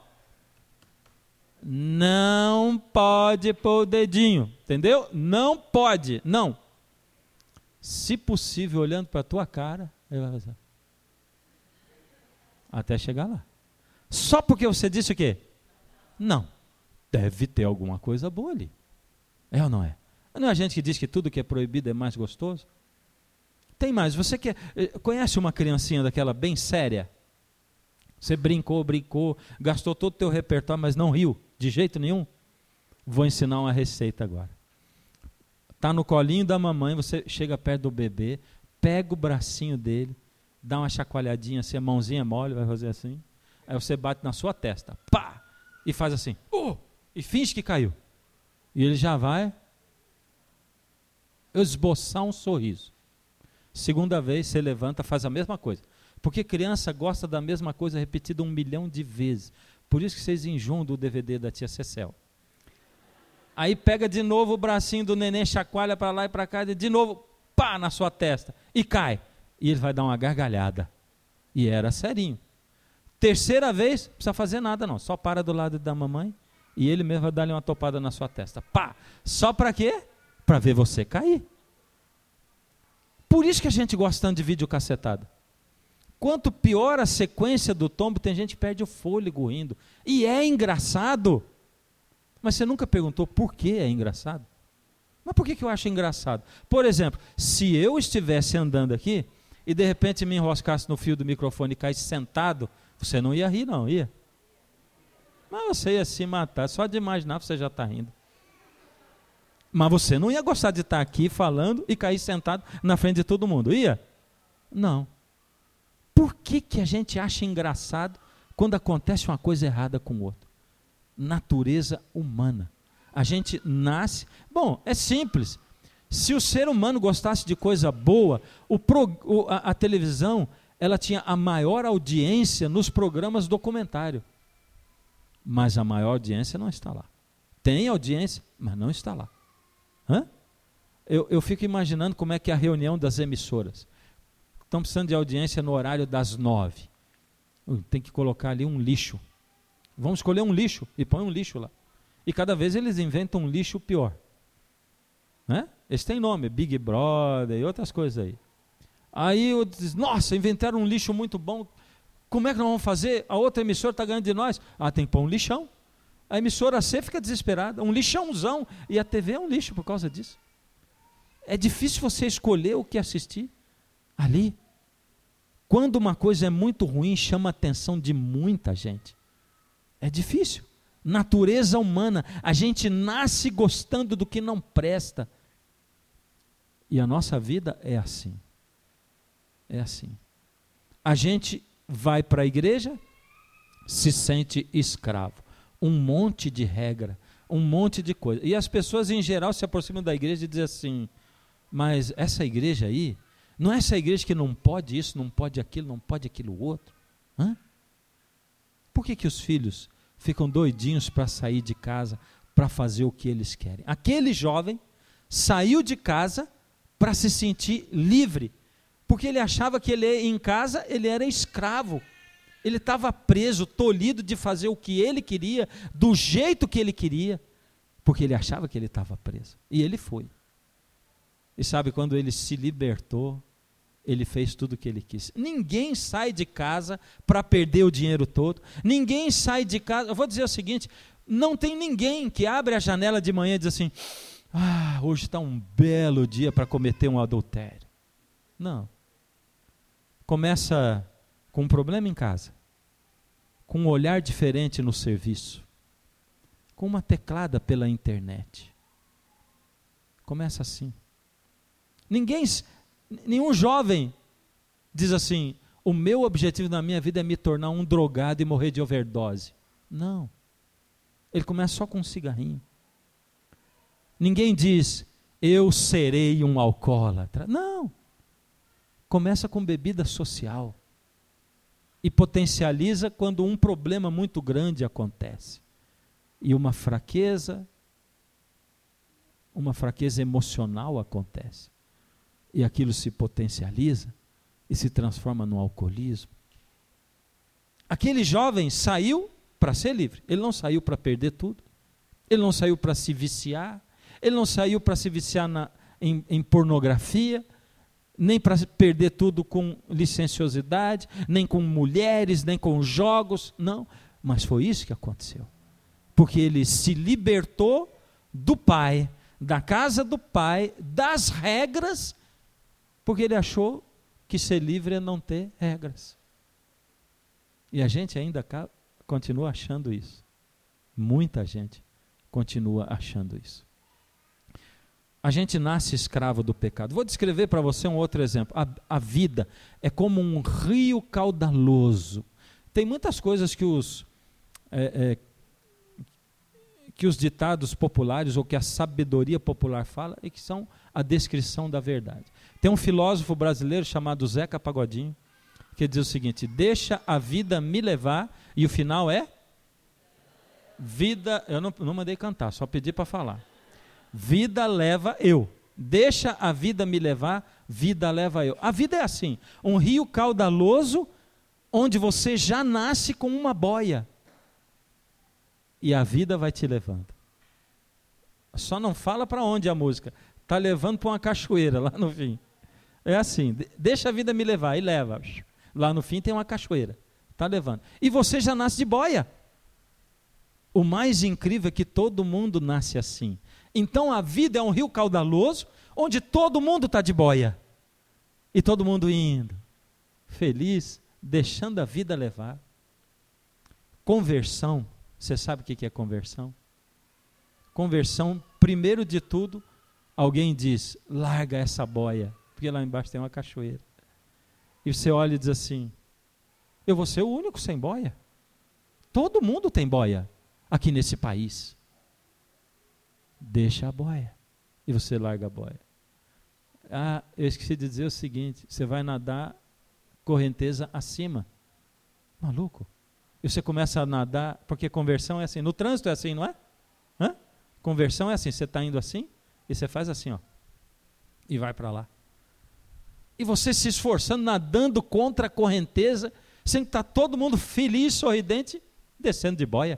Não pode pôr o dedinho, entendeu? Não pode, não. Se possível, olhando para a tua cara, ele vai fazer. Até chegar lá. Só porque você disse o quê? Não. Deve ter alguma coisa boa ali. É ou não é? Não é a gente que diz que tudo que é proibido é mais gostoso? Tem mais. Você conhece uma criancinha daquela bem séria? Você brincou, gastou todo o teu repertório, mas não riu de jeito nenhum? Vou ensinar uma receita agora. Está no colinho da mamãe, você chega perto do bebê, pega o bracinho dele, dá uma chacoalhadinha assim, a mãozinha mole, vai fazer assim, aí você bate na sua testa, pá, e faz assim, e finge que caiu. E ele já vai esboçar um sorriso. Segunda vez, você levanta, faz a mesma coisa. Porque criança gosta da mesma coisa repetida 1 milhão de vezes. Por isso que vocês enjoam do DVD da tia Cecel. Aí pega de novo o bracinho do neném, chacoalha para lá e para cá, e de novo, pá, na sua testa, e cai. E ele vai dar uma gargalhada. E era serinho. Terceira vez, não precisa fazer nada não, só para do lado da mamãe, e ele mesmo vai dar-lhe uma topada na sua testa. Pá! Só para quê? Para ver você cair. Por isso que a gente gosta tanto de vídeo cacetada. Quanto pior a sequência do tombo, tem gente que perde o fôlego rindo. E é engraçado. Mas você nunca perguntou por que é engraçado? Mas por que eu acho engraçado? Por exemplo, se eu estivesse andando aqui e de repente me enroscasse no fio do microfone e caísse sentado, você não ia rir não, ia? Mas você ia se matar, só de imaginar você já está rindo. Mas você não ia gostar de estar aqui falando e cair sentado na frente de todo mundo, ia? Não. Por que a gente acha engraçado quando acontece uma coisa errada com o outro? Natureza humana. A gente nasce... Bom, é simples. Se o ser humano gostasse de coisa boa, a televisão, ela tinha a maior audiência nos programas documentário. Mas a maior audiência não está lá. Tem audiência, mas não está lá. Hã? Eu fico imaginando como é que é a reunião das emissoras. Estão precisando de audiência no horário das 9. Tem que colocar ali um lixo. Vamos escolher um lixo e põe um lixo lá. E cada vez eles inventam um lixo pior. Né? Eles têm nome, Big Brother e outras coisas aí. Aí eu diz, nossa, inventaram um lixo muito bom. Como é que nós vamos fazer? A outra emissora está ganhando de nós. Tem que pôr um lixão. A emissora C fica desesperada. Um lixãozão. E a TV é um lixo por causa disso. É difícil você escolher o que assistir ali. Quando uma coisa é muito ruim, chama a atenção de muita gente. É difícil. Natureza humana. A gente nasce gostando do que não presta. E a nossa vida é assim. É assim. A gente vai para a igreja, se sente escravo. Um monte de regra, um monte de coisa. E as pessoas em geral se aproximam da igreja e dizem assim, mas essa igreja aí, não é essa igreja que não pode isso, não pode aquilo outro? Hã? Por que os filhos ficam doidinhos para sair de casa, para fazer o que eles querem. Aquele jovem saiu de casa para se sentir livre, porque ele achava que ele em casa ele era escravo. Ele estava preso, tolhido de fazer o que ele queria, do jeito que ele queria, porque ele achava que ele estava preso. E ele foi. E sabe, quando ele se libertou, ele fez tudo o que ele quis. Ninguém sai de casa para perder o dinheiro todo. Ninguém sai de casa. Eu vou dizer o seguinte: não tem ninguém que abre a janela de manhã e diz assim: hoje está um belo dia para cometer um adultério. Não. Começa com um problema em casa, com um olhar diferente no serviço, com uma teclada pela internet. Começa assim. Nenhum jovem diz assim: o meu objetivo na minha vida é me tornar um drogado e morrer de overdose. Não. Ele começa só com um cigarrinho. Ninguém diz: eu serei um alcoólatra. Não. Começa com bebida social. E potencializa quando um problema muito grande acontece. E uma fraqueza emocional acontece. E aquilo se potencializa e se transforma no alcoolismo. Aquele jovem saiu para ser livre. Ele não saiu para perder tudo. Ele não saiu para se viciar. Ele não saiu para se viciar em pornografia, nem para perder tudo com licenciosidade, nem com mulheres, nem com jogos. Não, mas foi isso que aconteceu. Porque ele se libertou do pai, da casa do pai, das regras, porque ele achou que ser livre é não ter regras. E a gente ainda continua achando isso. Muita gente continua achando isso. A gente nasce escravo do pecado. Vou descrever para você um outro exemplo. A vida é como um rio caudaloso. Tem muitas coisas que os ditados populares ou que a sabedoria popular fala e que são a descrição da verdade. Tem um filósofo brasileiro chamado Zeca Pagodinho que diz o seguinte: deixa a vida me levar, e o final é vida. Eu não mandei cantar, só pedi para falar. Vida leva eu. Deixa a vida me levar, vida leva eu. A vida é assim, um rio caudaloso onde você já nasce com uma boia. E a vida vai te levando. Só não fala para onde a música. Está levando para uma cachoeira lá no fim. É assim, deixa a vida me levar, e leva. Lá no fim tem uma cachoeira. Está levando. E você já nasce de boia. O mais incrível é que todo mundo nasce assim. Então a vida é um rio caudaloso, onde todo mundo está de boia. E todo mundo indo, feliz, deixando a vida levar. Conversão, você sabe o que é conversão? Conversão, primeiro de tudo, alguém diz: larga essa boia, porque lá embaixo tem uma cachoeira. E você olha e diz assim: eu vou ser o único sem boia? Todo mundo tem boia aqui nesse país. Deixa a boia. E você larga a boia. Eu esqueci de dizer o seguinte: você vai nadar correnteza acima. Maluco. E você começa a nadar, porque conversão é assim. No trânsito é assim, não é? Conversão é assim, você está indo assim, e você faz assim, ó, e vai para lá. E você se esforçando, nadando contra a correnteza, sendo que está todo mundo feliz, sorridente, descendo de boia.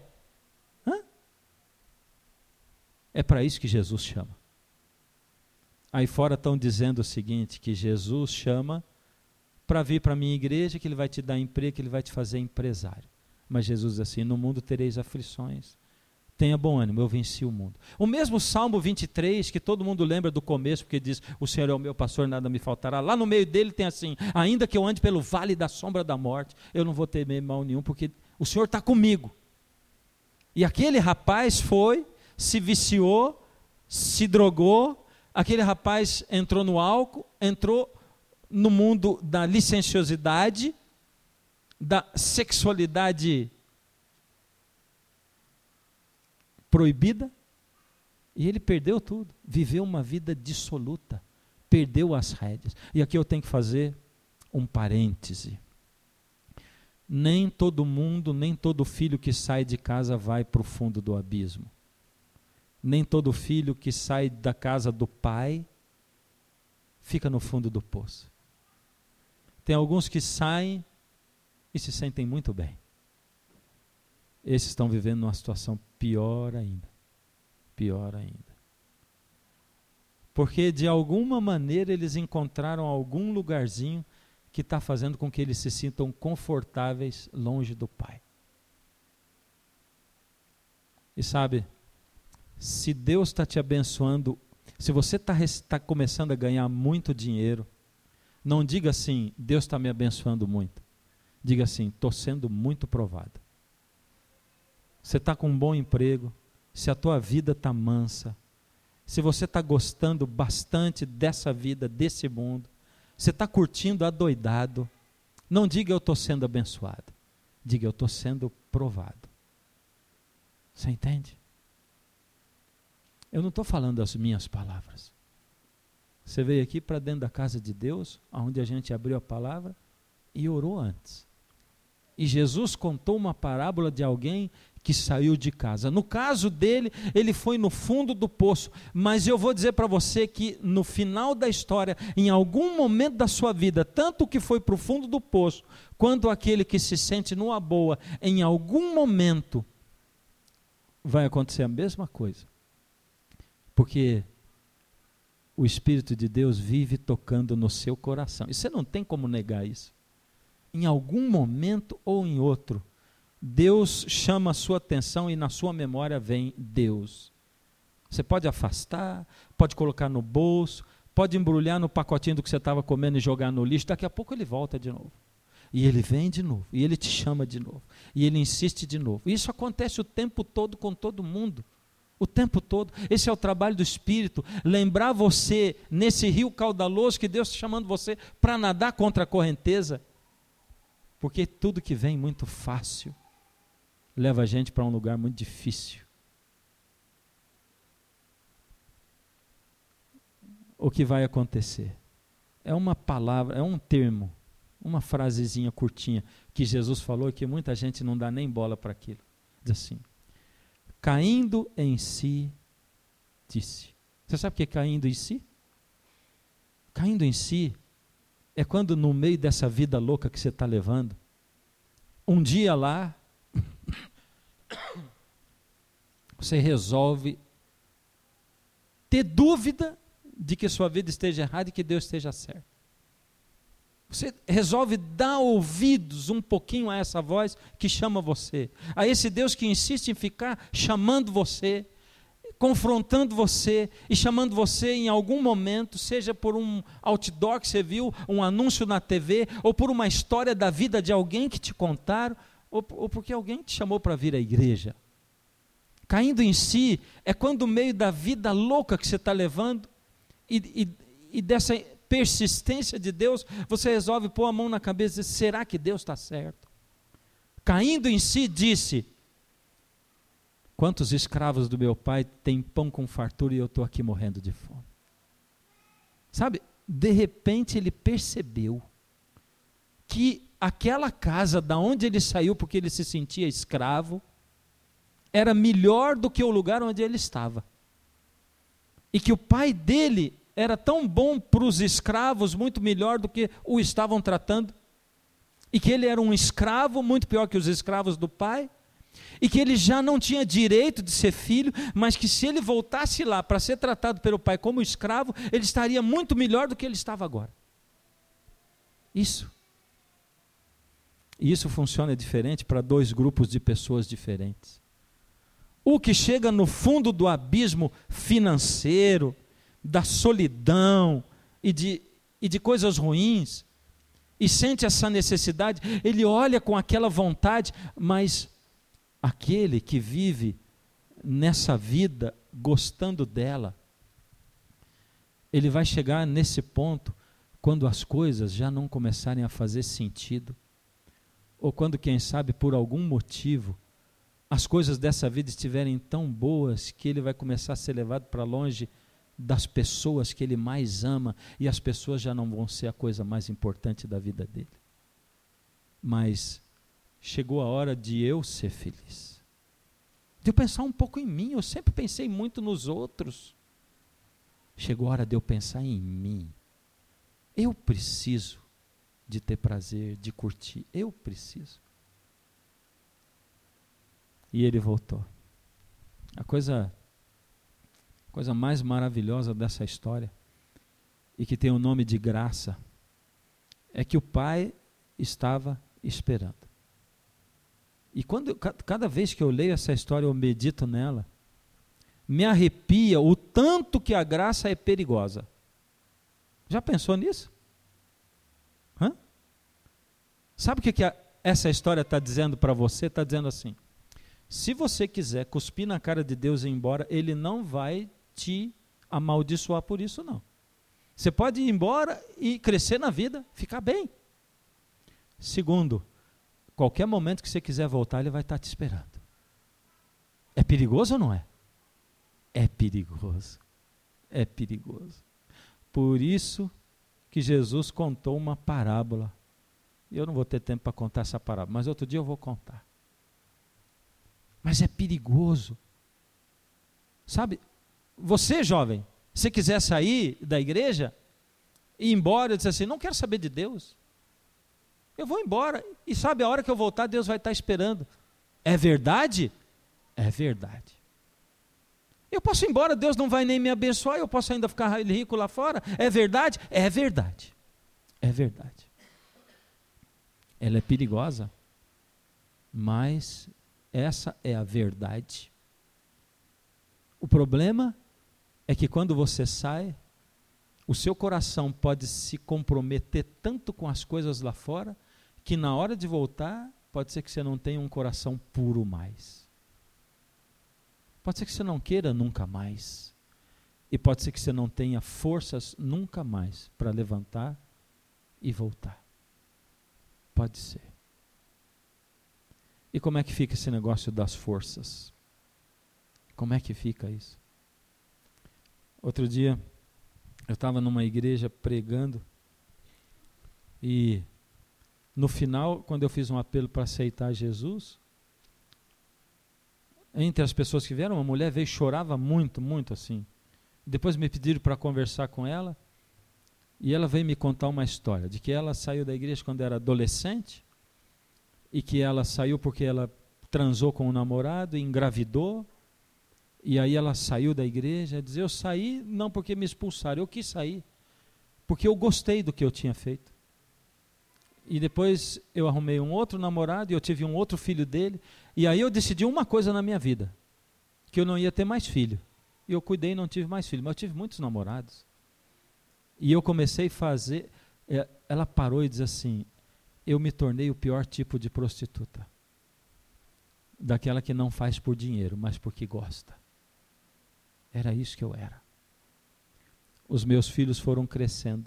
É para isso que Jesus chama. Aí fora estão dizendo o seguinte, que Jesus chama para vir para a minha igreja, que Ele vai te dar emprego, que Ele vai te fazer empresário. Mas Jesus diz assim: no mundo tereis aflições, tenha bom ânimo, eu venci o mundo. O mesmo Salmo 23, que todo mundo lembra do começo, porque diz: o Senhor é o meu pastor, nada me faltará. Lá no meio dele tem assim: ainda que eu ande pelo vale da sombra da morte, eu não vou temer mal nenhum, porque o Senhor está comigo. E aquele rapaz foi, se viciou, se drogou, aquele rapaz entrou no álcool, entrou no mundo da licenciosidade, da sexualidade proibida, e ele perdeu tudo, viveu uma vida dissoluta, perdeu as rédeas. E aqui eu tenho que fazer um parêntese. Nem todo mundo, nem todo filho que sai de casa vai para o fundo do abismo. Nem todo filho que sai da casa do pai fica no fundo do poço. Tem alguns que saem e se sentem muito bem. Esses estão vivendo numa situação pior ainda. Pior ainda. Porque de alguma maneira eles encontraram algum lugarzinho que está fazendo com que eles se sintam confortáveis longe do Pai. E sabe, se Deus está te abençoando, se você está começando a ganhar muito dinheiro, não diga assim, Deus está me abençoando muito. Diga assim, estou sendo muito provado. Você está com um bom emprego, se a tua vida está mansa, se você está gostando bastante dessa vida, desse mundo, você está curtindo adoidado, não diga eu estou sendo abençoado, diga eu estou sendo provado. Você entende? Eu não estou falando as minhas palavras. Você veio aqui para dentro da casa de Deus, onde a gente abriu a palavra e orou antes. E Jesus contou uma parábola de alguém que saiu de casa. No caso dele, ele foi no fundo do poço. Mas eu vou dizer para você que no final da história, em algum momento da sua vida, tanto o que foi para o fundo do poço, quanto aquele que se sente numa boa, em algum momento, vai acontecer a mesma coisa. Porque o Espírito de Deus vive tocando no seu coração. E você não tem como negar isso. Em algum momento ou em outro, Deus chama a sua atenção e na sua memória vem Deus. Você pode afastar, pode colocar no bolso, pode embrulhar no pacotinho do que você estava comendo e jogar no lixo, daqui a pouco ele volta de novo. E ele vem de novo, e ele te chama de novo, e ele insiste de novo. Isso acontece o tempo todo com todo mundo. O tempo todo. Esse é o trabalho do Espírito, lembrar você nesse rio caudaloso que Deus está chamando você para nadar contra a correnteza. Porque tudo que vem muito fácil leva a gente para um lugar muito difícil. O que vai acontecer? É uma palavra, é um termo, uma frasezinha curtinha que Jesus falou e que muita gente não dá nem bola para aquilo. Diz assim: caindo em si, disse. Você sabe o que é caindo em si? Caindo em si é quando no meio dessa vida louca que você está levando, um dia lá, você resolve ter dúvida de que sua vida esteja errada e que Deus esteja certo. Você resolve dar ouvidos um pouquinho a essa voz que chama você, a esse Deus que insiste em ficar chamando você, confrontando você e chamando você em algum momento, seja por um outdoor que você viu, um anúncio na TV, ou por uma história da vida de alguém que te contaram, ou porque alguém te chamou para vir à igreja. Caindo em si é quando no meio da vida louca que você está levando e dessa persistência de Deus, você resolve pôr a mão na cabeça e dizer, será que Deus está certo? Caindo em si, disse: quantos escravos do meu pai têm pão com fartura e eu estou aqui morrendo de fome? Sabe, de repente ele percebeu que aquela casa da onde ele saiu porque ele se sentia escravo, era melhor do que o lugar onde ele estava. E que o pai dele era tão bom para os escravos, muito melhor do que o estavam tratando. E que ele era um escravo, muito pior que os escravos do pai. E que ele já não tinha direito de ser filho, mas que se ele voltasse lá para ser tratado pelo pai como escravo, ele estaria muito melhor do que ele estava agora. Isso. E isso funciona diferente para dois grupos de pessoas diferentes. O que chega no fundo do abismo financeiro, da solidão e de coisas ruins, e sente essa necessidade, ele olha com aquela vontade, mas aquele que vive nessa vida, gostando dela, ele vai chegar nesse ponto, quando as coisas já não começarem a fazer sentido, ou quando, quem sabe, por algum motivo, as coisas dessa vida estiverem tão boas, que ele vai começar a ser levado para longe das pessoas que ele mais ama, e as pessoas já não vão ser a coisa mais importante da vida dele. Mas chegou a hora de eu ser feliz. De eu pensar um pouco em mim, eu sempre pensei muito nos outros. Chegou a hora de eu pensar em mim. Eu preciso de ter prazer, de curtir. Eu preciso. E ele voltou. A coisa mais maravilhosa dessa história, e que tem o nome de graça, é que o pai estava esperando. E cada vez que eu leio essa história, eu medito nela, me arrepia o tanto que a graça é perigosa. Já pensou nisso? Sabe o que essa história está dizendo para você? Está dizendo assim: se você quiser cuspir na cara de Deus e ir embora, Ele não vai te amaldiçoar por isso, não. Você pode ir embora e crescer na vida, ficar bem. Segundo, qualquer momento que você quiser voltar, Ele vai estar te esperando. É perigoso ou não é? É perigoso. É perigoso. Por isso que Jesus contou uma parábola. Eu não vou ter tempo para contar essa parábola, mas outro dia eu vou contar. Mas é perigoso. Sabe, você jovem, se quiser sair da igreja e ir embora, dizer assim, não quero saber de Deus, eu vou embora, e sabe, a hora que eu voltar, Deus vai estar esperando. É verdade? É verdade. Eu posso ir embora, Deus não vai nem me abençoar, eu posso ainda ficar rico lá fora. É verdade? É verdade. É verdade. Ela é perigosa, mas essa é a verdade. O problema é que quando você sai, o seu coração pode se comprometer tanto com as coisas lá fora, que na hora de voltar, pode ser que você não tenha um coração puro mais. Pode ser que você não queira nunca mais. E pode ser que você não tenha forças nunca mais para levantar e voltar. Pode ser. E como é que fica esse negócio das forças? Como é que fica isso? Outro dia, eu estava numa igreja pregando, e no final, quando eu fiz um apelo para aceitar Jesus, entre as pessoas que vieram, uma mulher veio e chorava muito, muito assim. Depois me pediram para conversar com ela, e ela veio me contar uma história, de que ela saiu da igreja quando era adolescente, e que ela saiu porque ela transou com um namorado e engravidou, e aí ela saiu da igreja. Diz, eu saí não porque me expulsaram, eu quis sair, porque eu gostei do que eu tinha feito. E depois eu arrumei um outro namorado, e eu tive um outro filho dele, e aí eu decidi uma coisa na minha vida, que eu não ia ter mais filho. E eu cuidei e não tive mais filho, mas eu tive muitos namorados. E eu comecei a fazer, ela parou e diz assim, eu me tornei o pior tipo de prostituta. Daquela que não faz por dinheiro, mas porque gosta. Era isso que eu era. Os meus filhos foram crescendo.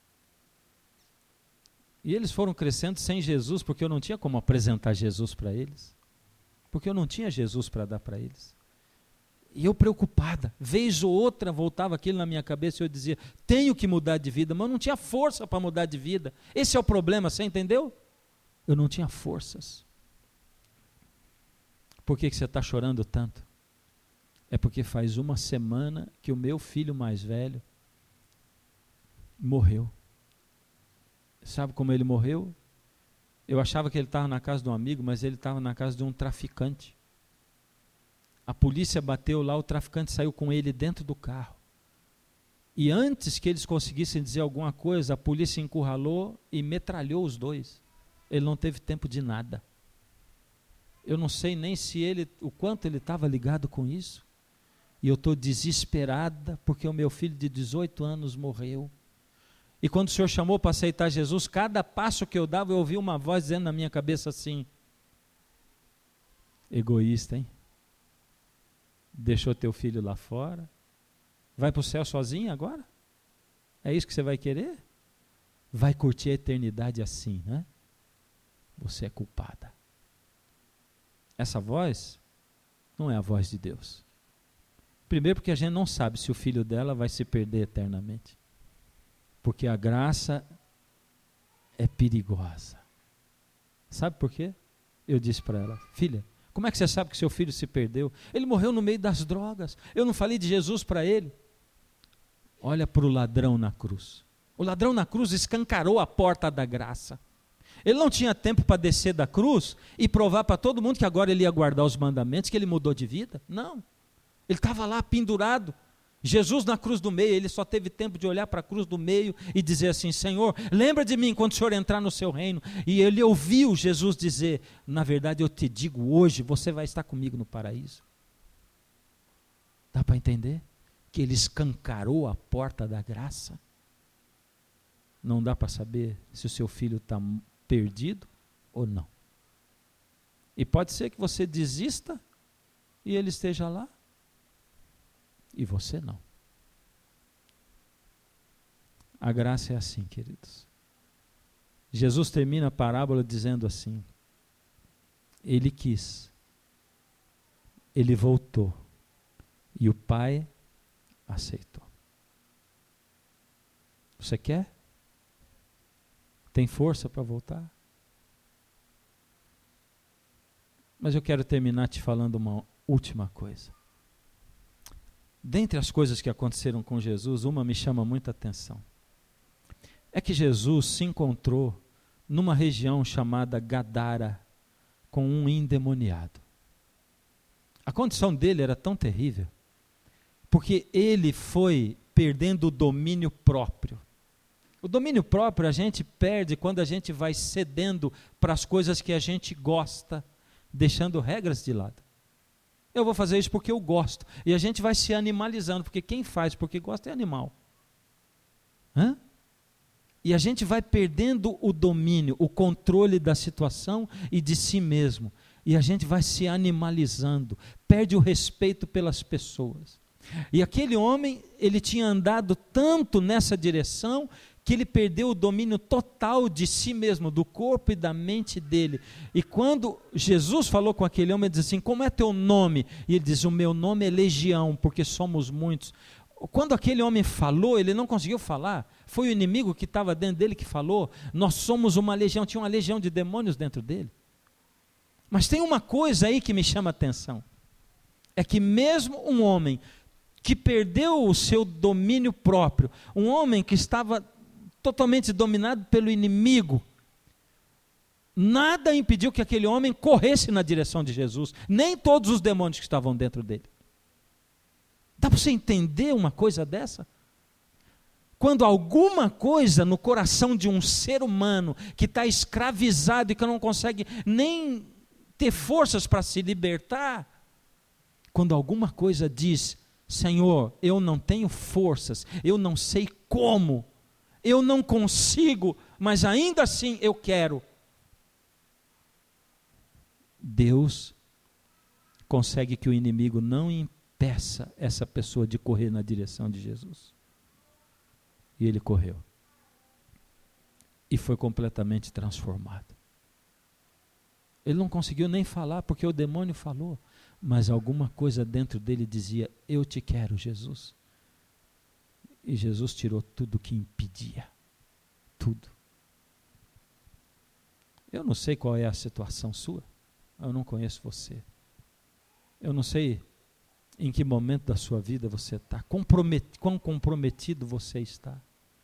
E eles foram crescendo sem Jesus, porque eu não tinha como apresentar Jesus para eles. Porque eu não tinha Jesus para dar para eles. E eu preocupada, vez ou outra voltava aquilo na minha cabeça e eu dizia, tenho que mudar de vida, mas eu não tinha força para mudar de vida. Esse é o problema, você entendeu? Eu não tinha forças. Por que você está chorando tanto? É porque faz uma semana que o meu filho mais velho morreu. Sabe como ele morreu? Eu achava que ele estava na casa de um amigo, mas ele estava na casa de um traficante. A polícia bateu lá, o traficante saiu com ele dentro do carro. E antes que eles conseguissem dizer alguma coisa, a polícia encurralou e metralhou os dois. Ele não teve tempo de nada. Eu não sei nem o quanto ele estava ligado com isso. E eu estou desesperada porque o meu filho de 18 anos morreu. E quando o Senhor chamou para aceitar Jesus, cada passo que eu dava, eu ouvi uma voz dizendo na minha cabeça assim, egoísta, hein? Deixou teu filho lá fora, vai para o céu sozinho agora? É isso que você vai querer? Vai curtir a eternidade assim, né? Você é culpada. Essa voz não é a voz de Deus. Primeiro porque a gente não sabe se o filho dela vai se perder eternamente. Porque a graça é perigosa. Sabe por quê? Eu disse para ela: filha, como é que você sabe que seu filho se perdeu? Ele morreu no meio das drogas. Eu não falei de Jesus para ele? Olha para o ladrão na cruz. O ladrão na cruz escancarou a porta da graça. Ele não tinha tempo para descer da cruz e provar para todo mundo que agora ele ia guardar os mandamentos, que ele mudou de vida. Não. Ele estava lá pendurado. Jesus na cruz do meio, ele só teve tempo de olhar para a cruz do meio e dizer assim: Senhor, lembra de mim quando o Senhor entrar no seu reino. E ele ouviu Jesus dizer: na verdade eu te digo hoje, você vai estar comigo no paraíso. Dá para entender? Que ele escancarou a porta da graça. Não dá para saber se o seu filho está perdido ou não. E pode ser que você desista e ele esteja lá e você não. A graça é assim, queridos. Jesus termina a parábola dizendo assim: ele quis, ele voltou e o Pai aceitou. Você quer? Tem força para voltar? Mas eu quero terminar te falando uma última coisa. Dentre as coisas que aconteceram com Jesus, uma me chama muita atenção. É que Jesus se encontrou numa região chamada Gadara com um endemoniado. A condição dele era tão terrível, porque ele foi perdendo o domínio próprio. O domínio próprio a gente perde quando a gente vai cedendo para as coisas que a gente gosta, deixando regras de lado. Eu vou fazer isso porque eu gosto. E a gente vai se animalizando, porque quem faz porque gosta é animal. E a gente vai perdendo o domínio, o controle da situação e de si mesmo. E a gente vai se animalizando, perde o respeito pelas pessoas. E aquele homem, ele tinha andado tanto nessa direção que ele perdeu o domínio total de si mesmo, do corpo e da mente dele. E quando Jesus falou com aquele homem, ele disse assim: como é teu nome? E ele diz: o meu nome é Legião, porque somos muitos. Quando aquele homem falou, ele não conseguiu falar, foi o inimigo que estava dentro dele que falou. Nós somos uma legião, tinha uma legião de demônios dentro dele. Mas tem uma coisa aí que me chama a atenção, é que mesmo um homem que perdeu o seu domínio próprio, um homem que estava totalmente dominado pelo inimigo, nada impediu que aquele homem corresse na direção de Jesus, nem todos os demônios que estavam dentro dele. Dá para você entender uma coisa dessa? Quando alguma coisa no coração de um ser humano que está escravizado e que não consegue nem ter forças para se libertar, quando alguma coisa diz: Senhor, eu não tenho forças, eu não sei como, eu não consigo, mas ainda assim eu quero. Deus consegue que o inimigo não impeça essa pessoa de correr na direção de Jesus. E ele correu. E foi completamente transformado. Ele não conseguiu nem falar, porque o demônio falou, mas alguma coisa dentro dele dizia: eu te quero, Jesus. E Jesus tirou tudo que impedia. Tudo. Eu não sei qual é a situação sua. Eu não conheço você. Eu não sei em que momento da sua vida você está. Quão comprometido você está.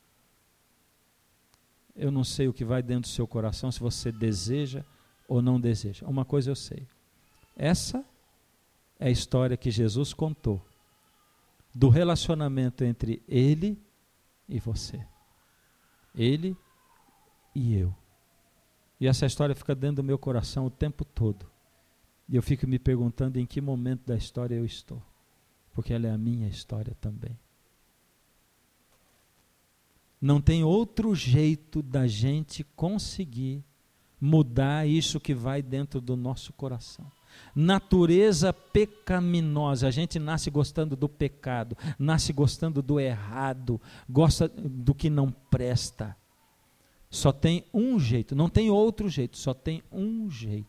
Eu não sei o que vai dentro do seu coração, se você deseja ou não deseja. Uma coisa eu sei. Essa é a história que Jesus contou do relacionamento entre ele e você. Ele e eu. E essa história fica dentro do meu coração o tempo todo. E eu fico me perguntando em que momento da história eu estou. Porque ela é a minha história também. Não tem outro jeito da gente conseguir mudar isso que vai dentro do nosso coração. Natureza pecaminosa, a gente nasce gostando do pecado, nasce gostando do errado, gosta do que não presta. Só tem um jeito, não tem outro jeito, só tem um jeito.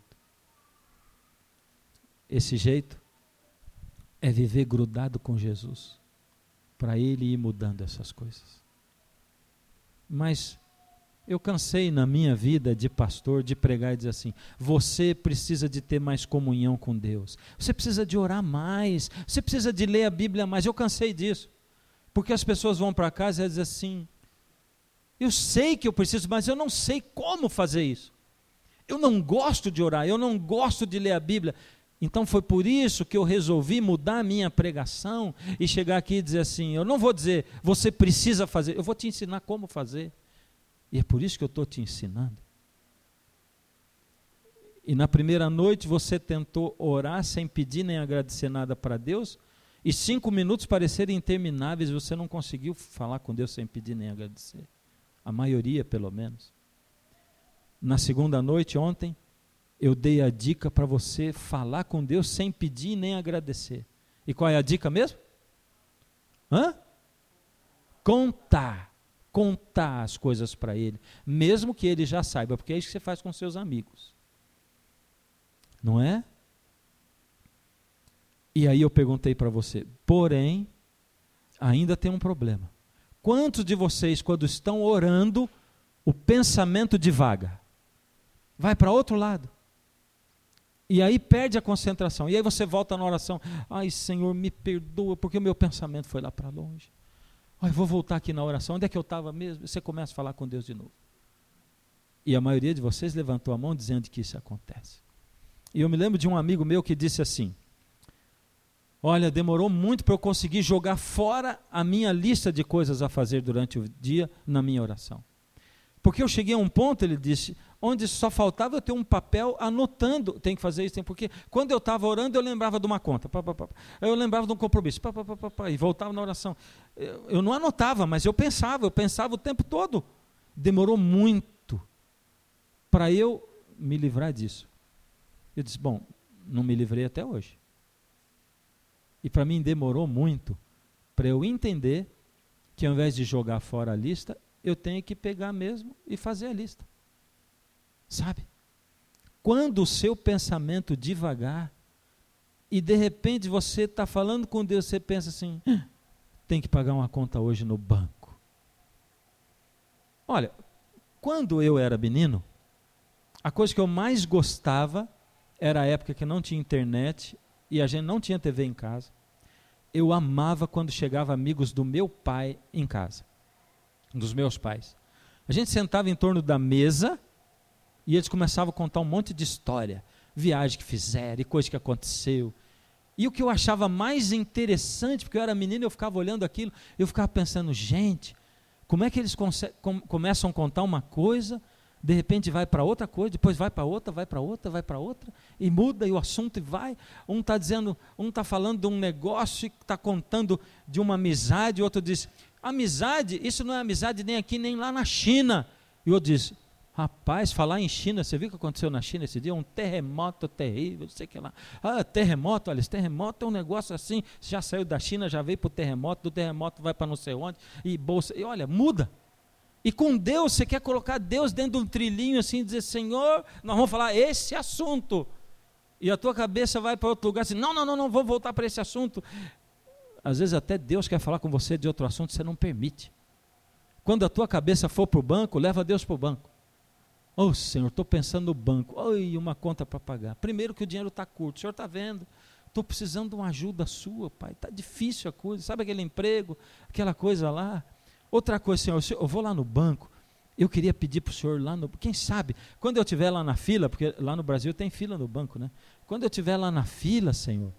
Esse jeito é viver grudado com Jesus, para Ele ir mudando essas coisas. Mas Eu cansei na minha vida de pastor de pregar e dizer assim: você precisa de ter mais comunhão com Deus, você precisa de orar mais, você precisa de ler a Bíblia mais. Eu cansei disso, porque as pessoas vão para casa e dizem assim: eu sei que eu preciso, mas eu não sei como fazer isso. Eu não gosto de orar, eu não gosto de ler a Bíblia. Então foi por isso que eu resolvi mudar a minha pregação e chegar aqui e dizer assim: eu não vou dizer você precisa fazer, eu vou te ensinar como fazer. E é por isso que eu estou te ensinando. E na primeira noite você tentou orar sem pedir nem agradecer nada para Deus, e 5 minutos pareceram intermináveis, você não conseguiu falar com Deus sem pedir nem agradecer. A maioria, pelo menos. Na segunda noite, ontem, eu dei a dica para você falar com Deus sem pedir nem agradecer. E qual é a dica mesmo? Contar as coisas para Ele, mesmo que Ele já saiba, porque é isso que você faz com seus amigos. Não é? E aí eu perguntei para você, porém, ainda tem um problema. Quantos de vocês, quando estão orando, o pensamento divaga? Vai para outro lado. E aí perde a concentração. E aí você volta na oração: ai, Senhor, me perdoa, porque o meu pensamento foi lá para longe. Ai, vou voltar aqui na oração. Onde é que eu estava mesmo? Você começa a falar com Deus de novo. E a maioria de vocês levantou a mão dizendo que isso acontece. E eu me lembro de um amigo meu que disse assim: olha, demorou muito para eu conseguir jogar fora a minha lista de coisas a fazer durante o dia na minha oração. Porque eu cheguei a um ponto, ele disse, onde só faltava eu ter um papel anotando, tem que fazer isso, porque quando eu estava orando eu lembrava de uma conta, eu lembrava de um compromisso, e voltava na oração. Eu não anotava, mas eu pensava o tempo todo. Demorou muito para eu me livrar disso. Eu disse, bom, não me livrei até hoje. E para mim demorou muito para eu entender que ao invés de jogar fora a lista, eu tenho que pegar mesmo e fazer a lista. Sabe? Quando o seu pensamento divagar e de repente você está falando com Deus, você pensa assim: tem que pagar uma conta hoje no banco. Olha, quando eu era menino, a coisa que eu mais gostava era a época que não tinha internet e a gente não tinha TV em casa. Eu amava quando chegavam amigos do meu pai em casa, dos meus pais. A gente sentava em torno da mesa e eles começavam a contar um monte de história, viagem que fizeram e coisa que aconteceu. E o que eu achava mais interessante, porque eu era menino, eu ficava olhando aquilo, eu ficava pensando, gente, como é que eles começam a contar uma coisa, de repente vai para outra coisa, depois vai para outra, vai para outra, vai para outra, e muda e o assunto e vai. Um está falando de um negócio que está contando de uma amizade, o outro diz, amizade, isso não é amizade nem aqui nem lá na China. E o outro diz, rapaz, falar em China, você viu o que aconteceu na China esse dia? Um terremoto terrível, não sei o que lá. Terremoto, olha, esse terremoto é um negócio assim, já saiu da China, já veio para o terremoto, do terremoto vai para não sei onde, e bolsa, e olha, muda. E com Deus, você quer colocar Deus dentro de um trilhinho assim, e dizer, Senhor, nós vamos falar esse assunto. E a tua cabeça vai para outro lugar assim, não, vou voltar para esse assunto. Às vezes até Deus quer falar com você de outro assunto, você não permite. Quando a tua cabeça for para o banco, leva Deus para o banco. Oh Senhor, estou pensando no banco, uma conta para pagar. Primeiro que o dinheiro está curto, o Senhor está vendo, estou precisando de uma ajuda sua, Pai, está difícil a coisa, sabe aquele emprego, aquela coisa lá. Outra coisa, Senhor, eu vou lá no banco, eu queria pedir para o Senhor lá no, quem sabe, quando eu estiver lá na fila, porque lá no Brasil tem fila no banco, né? Quando eu estiver lá na fila, Senhor,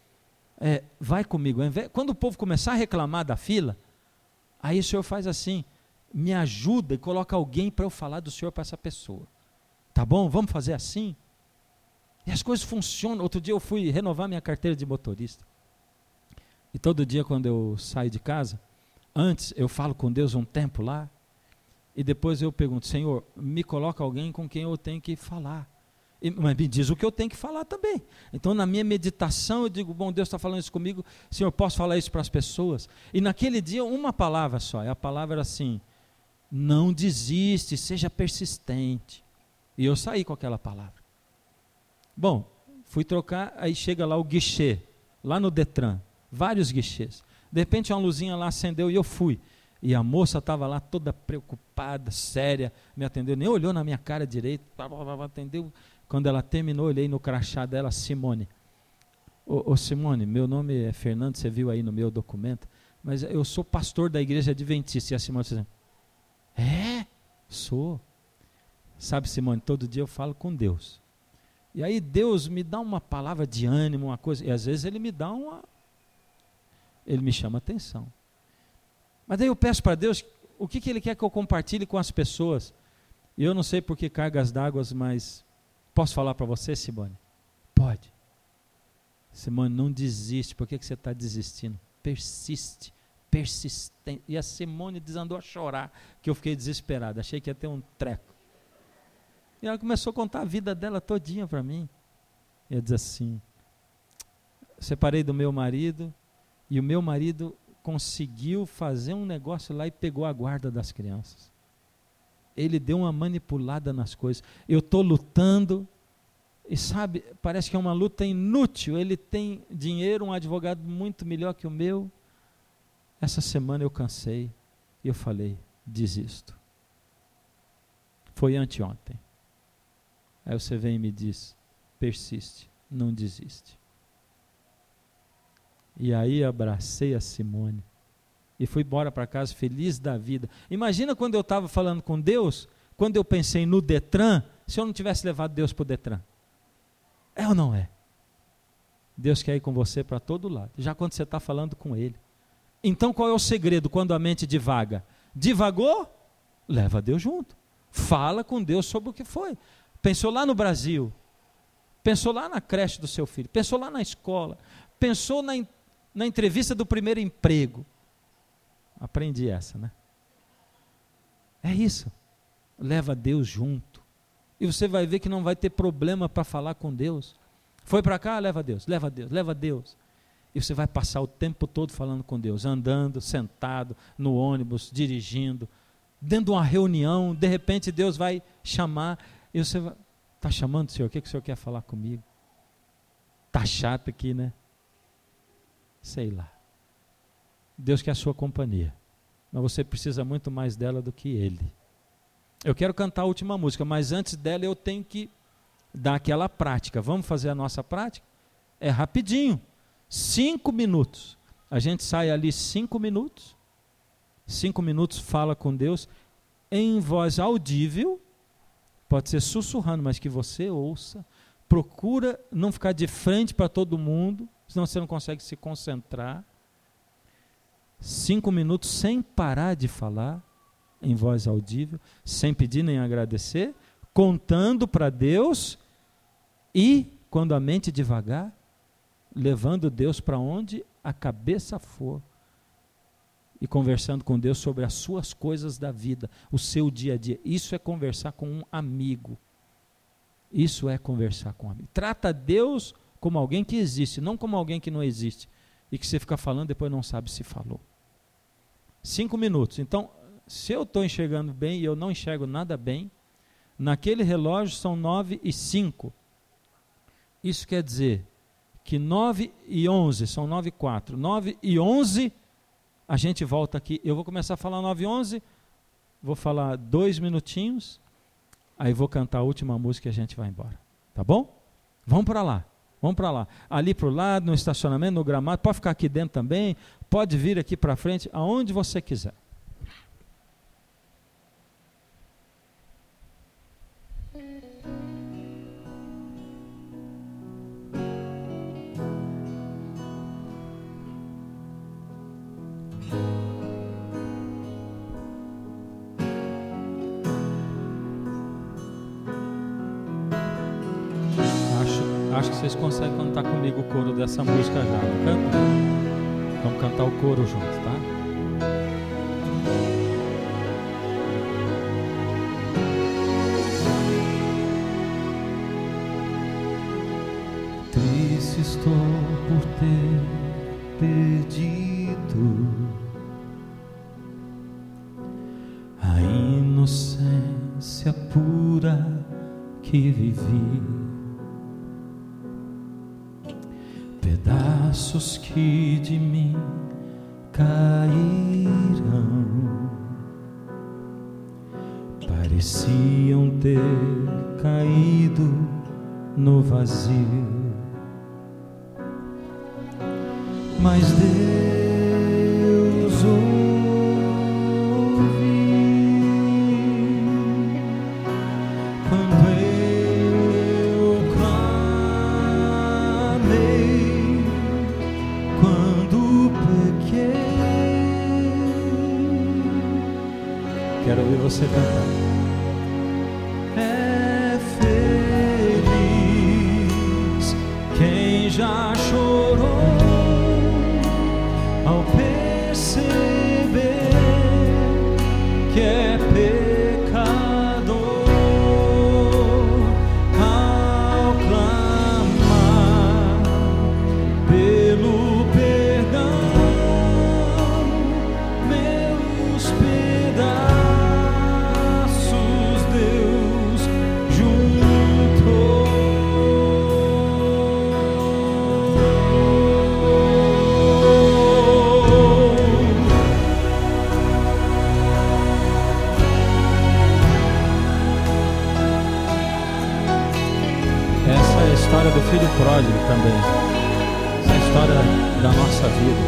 vai comigo. Quando o povo começar a reclamar da fila, aí o Senhor faz assim, me ajuda e coloca alguém para eu falar do Senhor para essa pessoa. Tá bom? Vamos fazer assim? E as coisas funcionam. Outro dia eu fui renovar minha carteira de motorista. E todo dia quando eu saio de casa, antes eu falo com Deus um tempo lá, e depois eu pergunto, Senhor, me coloca alguém com quem eu tenho que falar. Mas me diz o que eu tenho que falar também. Então na minha meditação eu digo, bom, Deus está falando isso comigo, Senhor, posso falar isso para as pessoas? E naquele dia uma palavra só, e a palavra era assim, não desiste, seja persistente. E eu saí com aquela palavra. Bom, fui trocar, aí chega lá o guichê, lá no Detran, vários guichês. De repente uma luzinha lá acendeu e eu fui. E a moça estava lá toda preocupada, séria, me atendeu, nem olhou na minha cara direito, atendeu. Quando ela terminou, olhei no crachá dela, Simone. Ô Simone, meu nome é Fernando, você viu aí no meu documento, mas eu sou pastor da igreja adventista. E a Simone disse, sou. Sabe, Simone, todo dia eu falo com Deus. E aí Deus me dá uma palavra de ânimo, uma coisa, e às vezes Ele me dá Ele me chama a atenção. Mas daí eu peço para Deus, o que Ele quer que eu compartilhe com as pessoas? E eu não sei por que cargas d'água, mas posso falar para você, Simone? Pode. Simone, não desiste. Por que você está desistindo? Persiste, persistente. E a Simone desandou a chorar, que eu fiquei desesperado, achei que ia ter um treco. E ela começou a contar a vida dela todinha para mim. E ela diz assim, separei do meu marido, e o meu marido conseguiu fazer um negócio lá e pegou a guarda das crianças. Ele deu uma manipulada nas coisas. Eu estou lutando, e sabe, parece que é uma luta inútil. Ele tem dinheiro, um advogado muito melhor que o meu. Essa semana eu cansei, e eu falei, desisto. Foi anteontem. Aí você vem e me diz, persiste, não desiste. E aí abracei a Simone e fui embora para casa feliz da vida. Imagina quando eu estava falando com Deus, quando eu pensei no Detran, se eu não tivesse levado Deus para o Detran. É ou não é? Deus quer ir com você para todo lado, já quando você está falando com Ele. Então qual é o segredo quando a mente divaga? Divagou? Leva Deus junto. Fala com Deus sobre o que foi. Pensou lá no Brasil, pensou lá na creche do seu filho, pensou lá na escola, pensou na entrevista do primeiro emprego. Aprendi essa, né? É isso. Leva Deus junto. E você vai ver que não vai ter problema para falar com Deus. Foi para cá, leva Deus, leva Deus, leva Deus. E você vai passar o tempo todo falando com Deus, andando, sentado, no ônibus, dirigindo, dentro de uma reunião, de repente Deus vai chamar, e você vai, está chamando o Senhor, o que o Senhor quer falar comigo? Está chato aqui, né? Sei lá. Deus quer a sua companhia, mas você precisa muito mais dela do que Ele. Eu quero cantar a última música, mas antes dela eu tenho que dar aquela prática. Vamos fazer a nossa prática? É rapidinho, 5 minutos. A gente sai ali 5 minutos, 5 minutos fala com Deus, em voz audível, pode ser sussurrando, mas que você ouça. Procura não ficar de frente para todo mundo, senão você não consegue se concentrar. 5 minutos sem parar de falar, em voz audível, sem pedir nem agradecer, contando para Deus e, quando a mente devagar, levando Deus para onde a cabeça for e conversando com Deus sobre as suas coisas da vida, o seu dia a dia. Isso é conversar com um amigo. Isso é conversar com um amigo. Trata Deus como alguém que existe, não como alguém que não existe e que você fica falando e depois não sabe se falou. 5 minutos. Então, se eu estou enxergando bem e eu não enxergo nada bem, naquele relógio são 9:05. Isso quer dizer que 9:11, são 9:04, 9:11, a gente volta aqui. Eu vou começar a falar 9:11, vou falar 2 minutinhos, aí vou cantar a última música e a gente vai embora. Tá bom? Vamos para lá. Vamos para lá. Ali para o lado, no estacionamento, no gramado, pode ficar aqui dentro também, pode vir aqui para frente, aonde você quiser. Acho que vocês conseguem cantar comigo o coro dessa música já, não canta? Vamos cantar o coro junto, tá? Triste estou por ter perdido a inocência pura que vivi. Pedaços que de mim caíram pareciam ter caído no vazio, mas Deus ouviu quando eu clamei, quando pequei. Quero ouvir você cantar. É feliz quem já chorou ao perceber que é pecador, ao clamar pelo perdão, meus pedaços Deus juntou. Essa é a história do filho pródigo também. Essa é a história da nossa vida.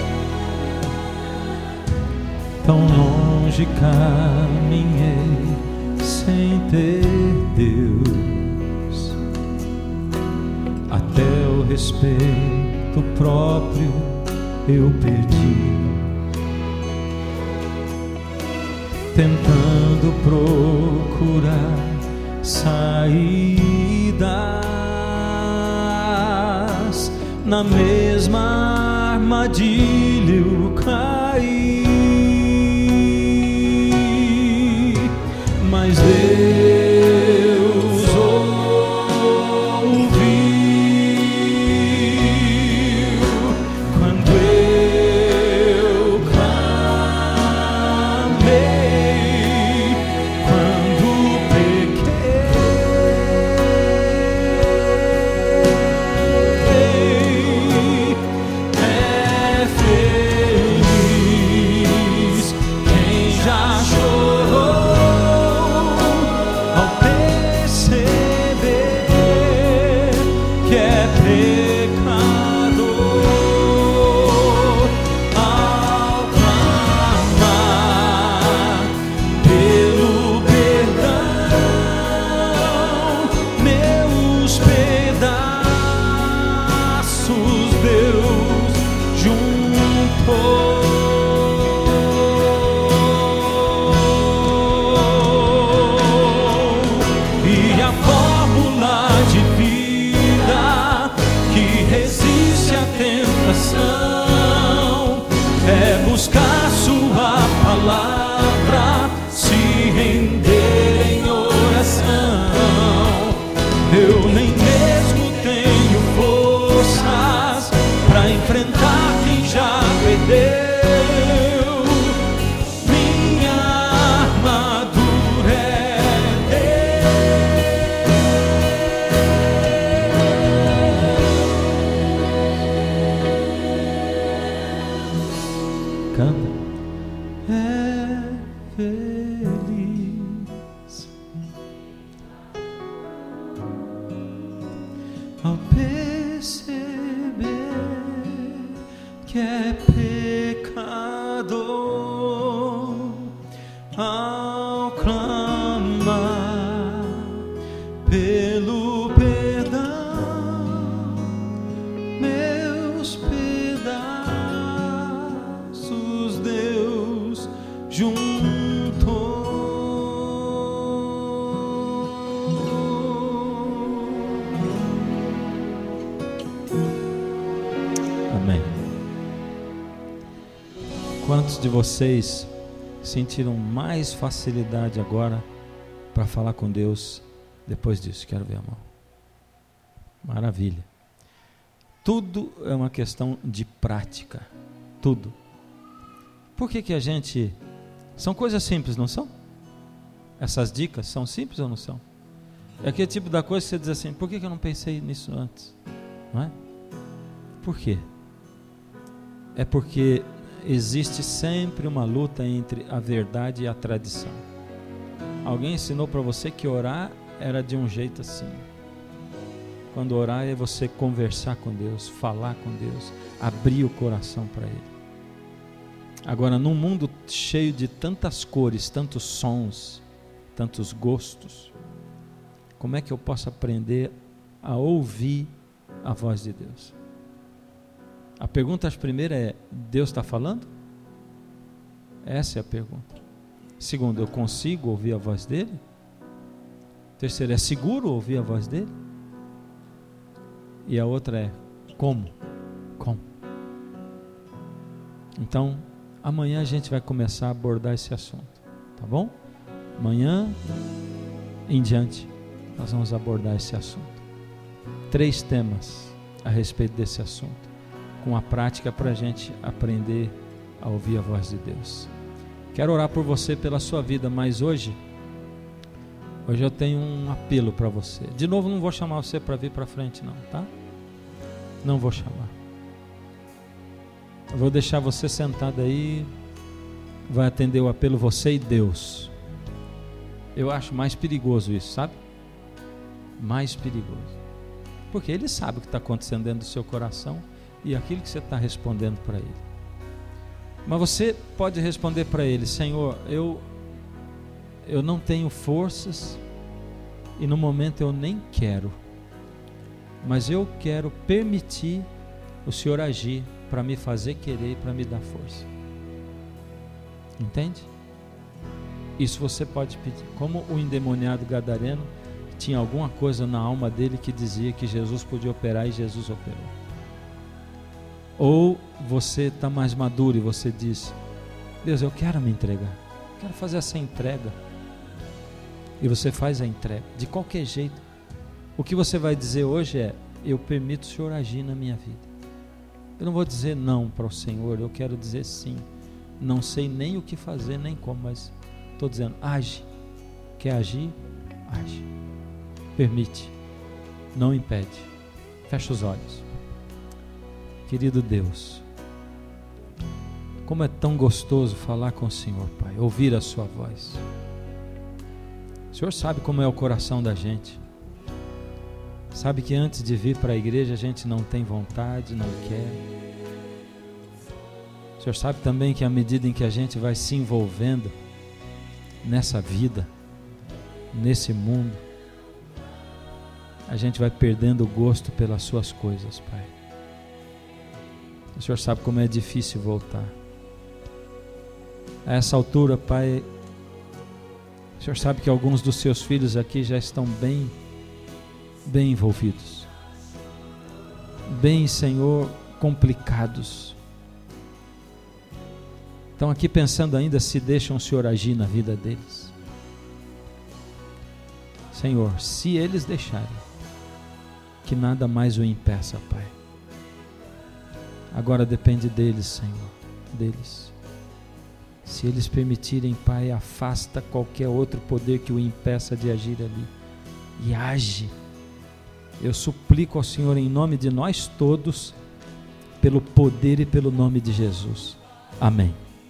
Tão longe caminhei sem ter Deus, até o respeito próprio eu perdi, tentando procurar saídas, na mesma armadilha eu caí, mas Deus ouviu quando eu clamei, quando pequei. É feliz quem já chorou ao perceber que é pecador, ao clamar pelo perdão, meus pedaços Deus juntou. E a fórmula de vida que resiste à tentação é buscar sua palavra, se render em oração. Eu nem mesmo tenho forças para enfrentar quem já perdeu. Minha armadura é Deus. Canta. É feliz ao perceber que é pecador, ao clamar pelo perdão, meus pedaços Deus juntou. Amém. Quantos de vocês sentiram mais facilidade agora para falar com Deus depois disso? Quero ver a mão. Maravilha. Tudo é uma questão de prática. Tudo. Por que a gente... São coisas simples, não são? Essas dicas são simples ou não são? É aquele tipo da coisa que você diz assim, por que eu não pensei nisso antes? Não é? Por quê? É porque existe sempre uma luta entre a verdade e a tradição. Alguém ensinou para você que orar era de um jeito assim. Quando orar é você conversar com Deus, falar com Deus, abrir o coração para Ele. Agora, num mundo cheio de tantas cores, tantos sons, tantos gostos, como é que eu posso aprender a ouvir a voz de Deus? A pergunta primeira é: Deus está falando? Essa é a pergunta. Segundo, eu consigo ouvir a voz dele? Terceiro, é seguro ouvir a voz dele? E a outra é: como? Como? Então, amanhã a gente vai começar a abordar esse assunto, tá bom? Amanhã em diante nós vamos abordar esse assunto. 3 temas a respeito desse assunto, com a prática para a gente aprender a ouvir a voz de Deus. Quero orar por você, pela sua vida, mas hoje eu tenho um apelo para você. De novo, não vou chamar você para vir para frente não, tá? Não vou chamar. Eu vou deixar você sentado aí, vai atender o apelo você e Deus. Eu acho mais perigoso isso, sabe? Mais perigoso. Porque Ele sabe o que está acontecendo dentro do seu coração e aquilo que você está respondendo para Ele. Mas você pode responder para Ele: Senhor, eu não tenho forças e no momento eu nem quero, mas eu quero permitir o Senhor agir para me fazer querer e para me dar força. Entende? Isso você pode pedir. Como o endemoniado gadareno tinha alguma coisa na alma dele que dizia que Jesus podia operar e Jesus operou. Ou você está mais maduro e você diz: Deus, eu quero me entregar, quero fazer essa entrega. E você faz a entrega, de qualquer jeito. O que você vai dizer hoje é: eu permito o Senhor agir na minha vida. Eu não vou dizer não para o Senhor, eu quero dizer sim. Não sei nem o que fazer, nem como, mas estou dizendo: age. Quer agir? Age. Permite, não impede. Fecha os olhos. Querido Deus, como é tão gostoso falar com o Senhor, Pai, ouvir a sua voz. O Senhor sabe como é o coração da gente. Sabe que antes de vir para a igreja a gente não tem vontade, não quer. O Senhor sabe também que à medida em que a gente vai se envolvendo nessa vida, nesse mundo, a gente vai perdendo o gosto pelas suas coisas, Pai. O Senhor sabe como é difícil voltar. A essa altura, Pai, o Senhor sabe que alguns dos seus filhos aqui já estão bem envolvidos. Bem, Senhor, complicados. Estão aqui pensando ainda se deixam o Senhor agir na vida deles. Senhor, se eles deixarem, que nada mais o impeça, Pai. Agora depende deles, Senhor, deles. Se eles permitirem, Pai, afasta qualquer outro poder que o impeça de agir ali. E age. Eu suplico ao Senhor em nome de nós todos, pelo poder e pelo nome de Jesus. Amém.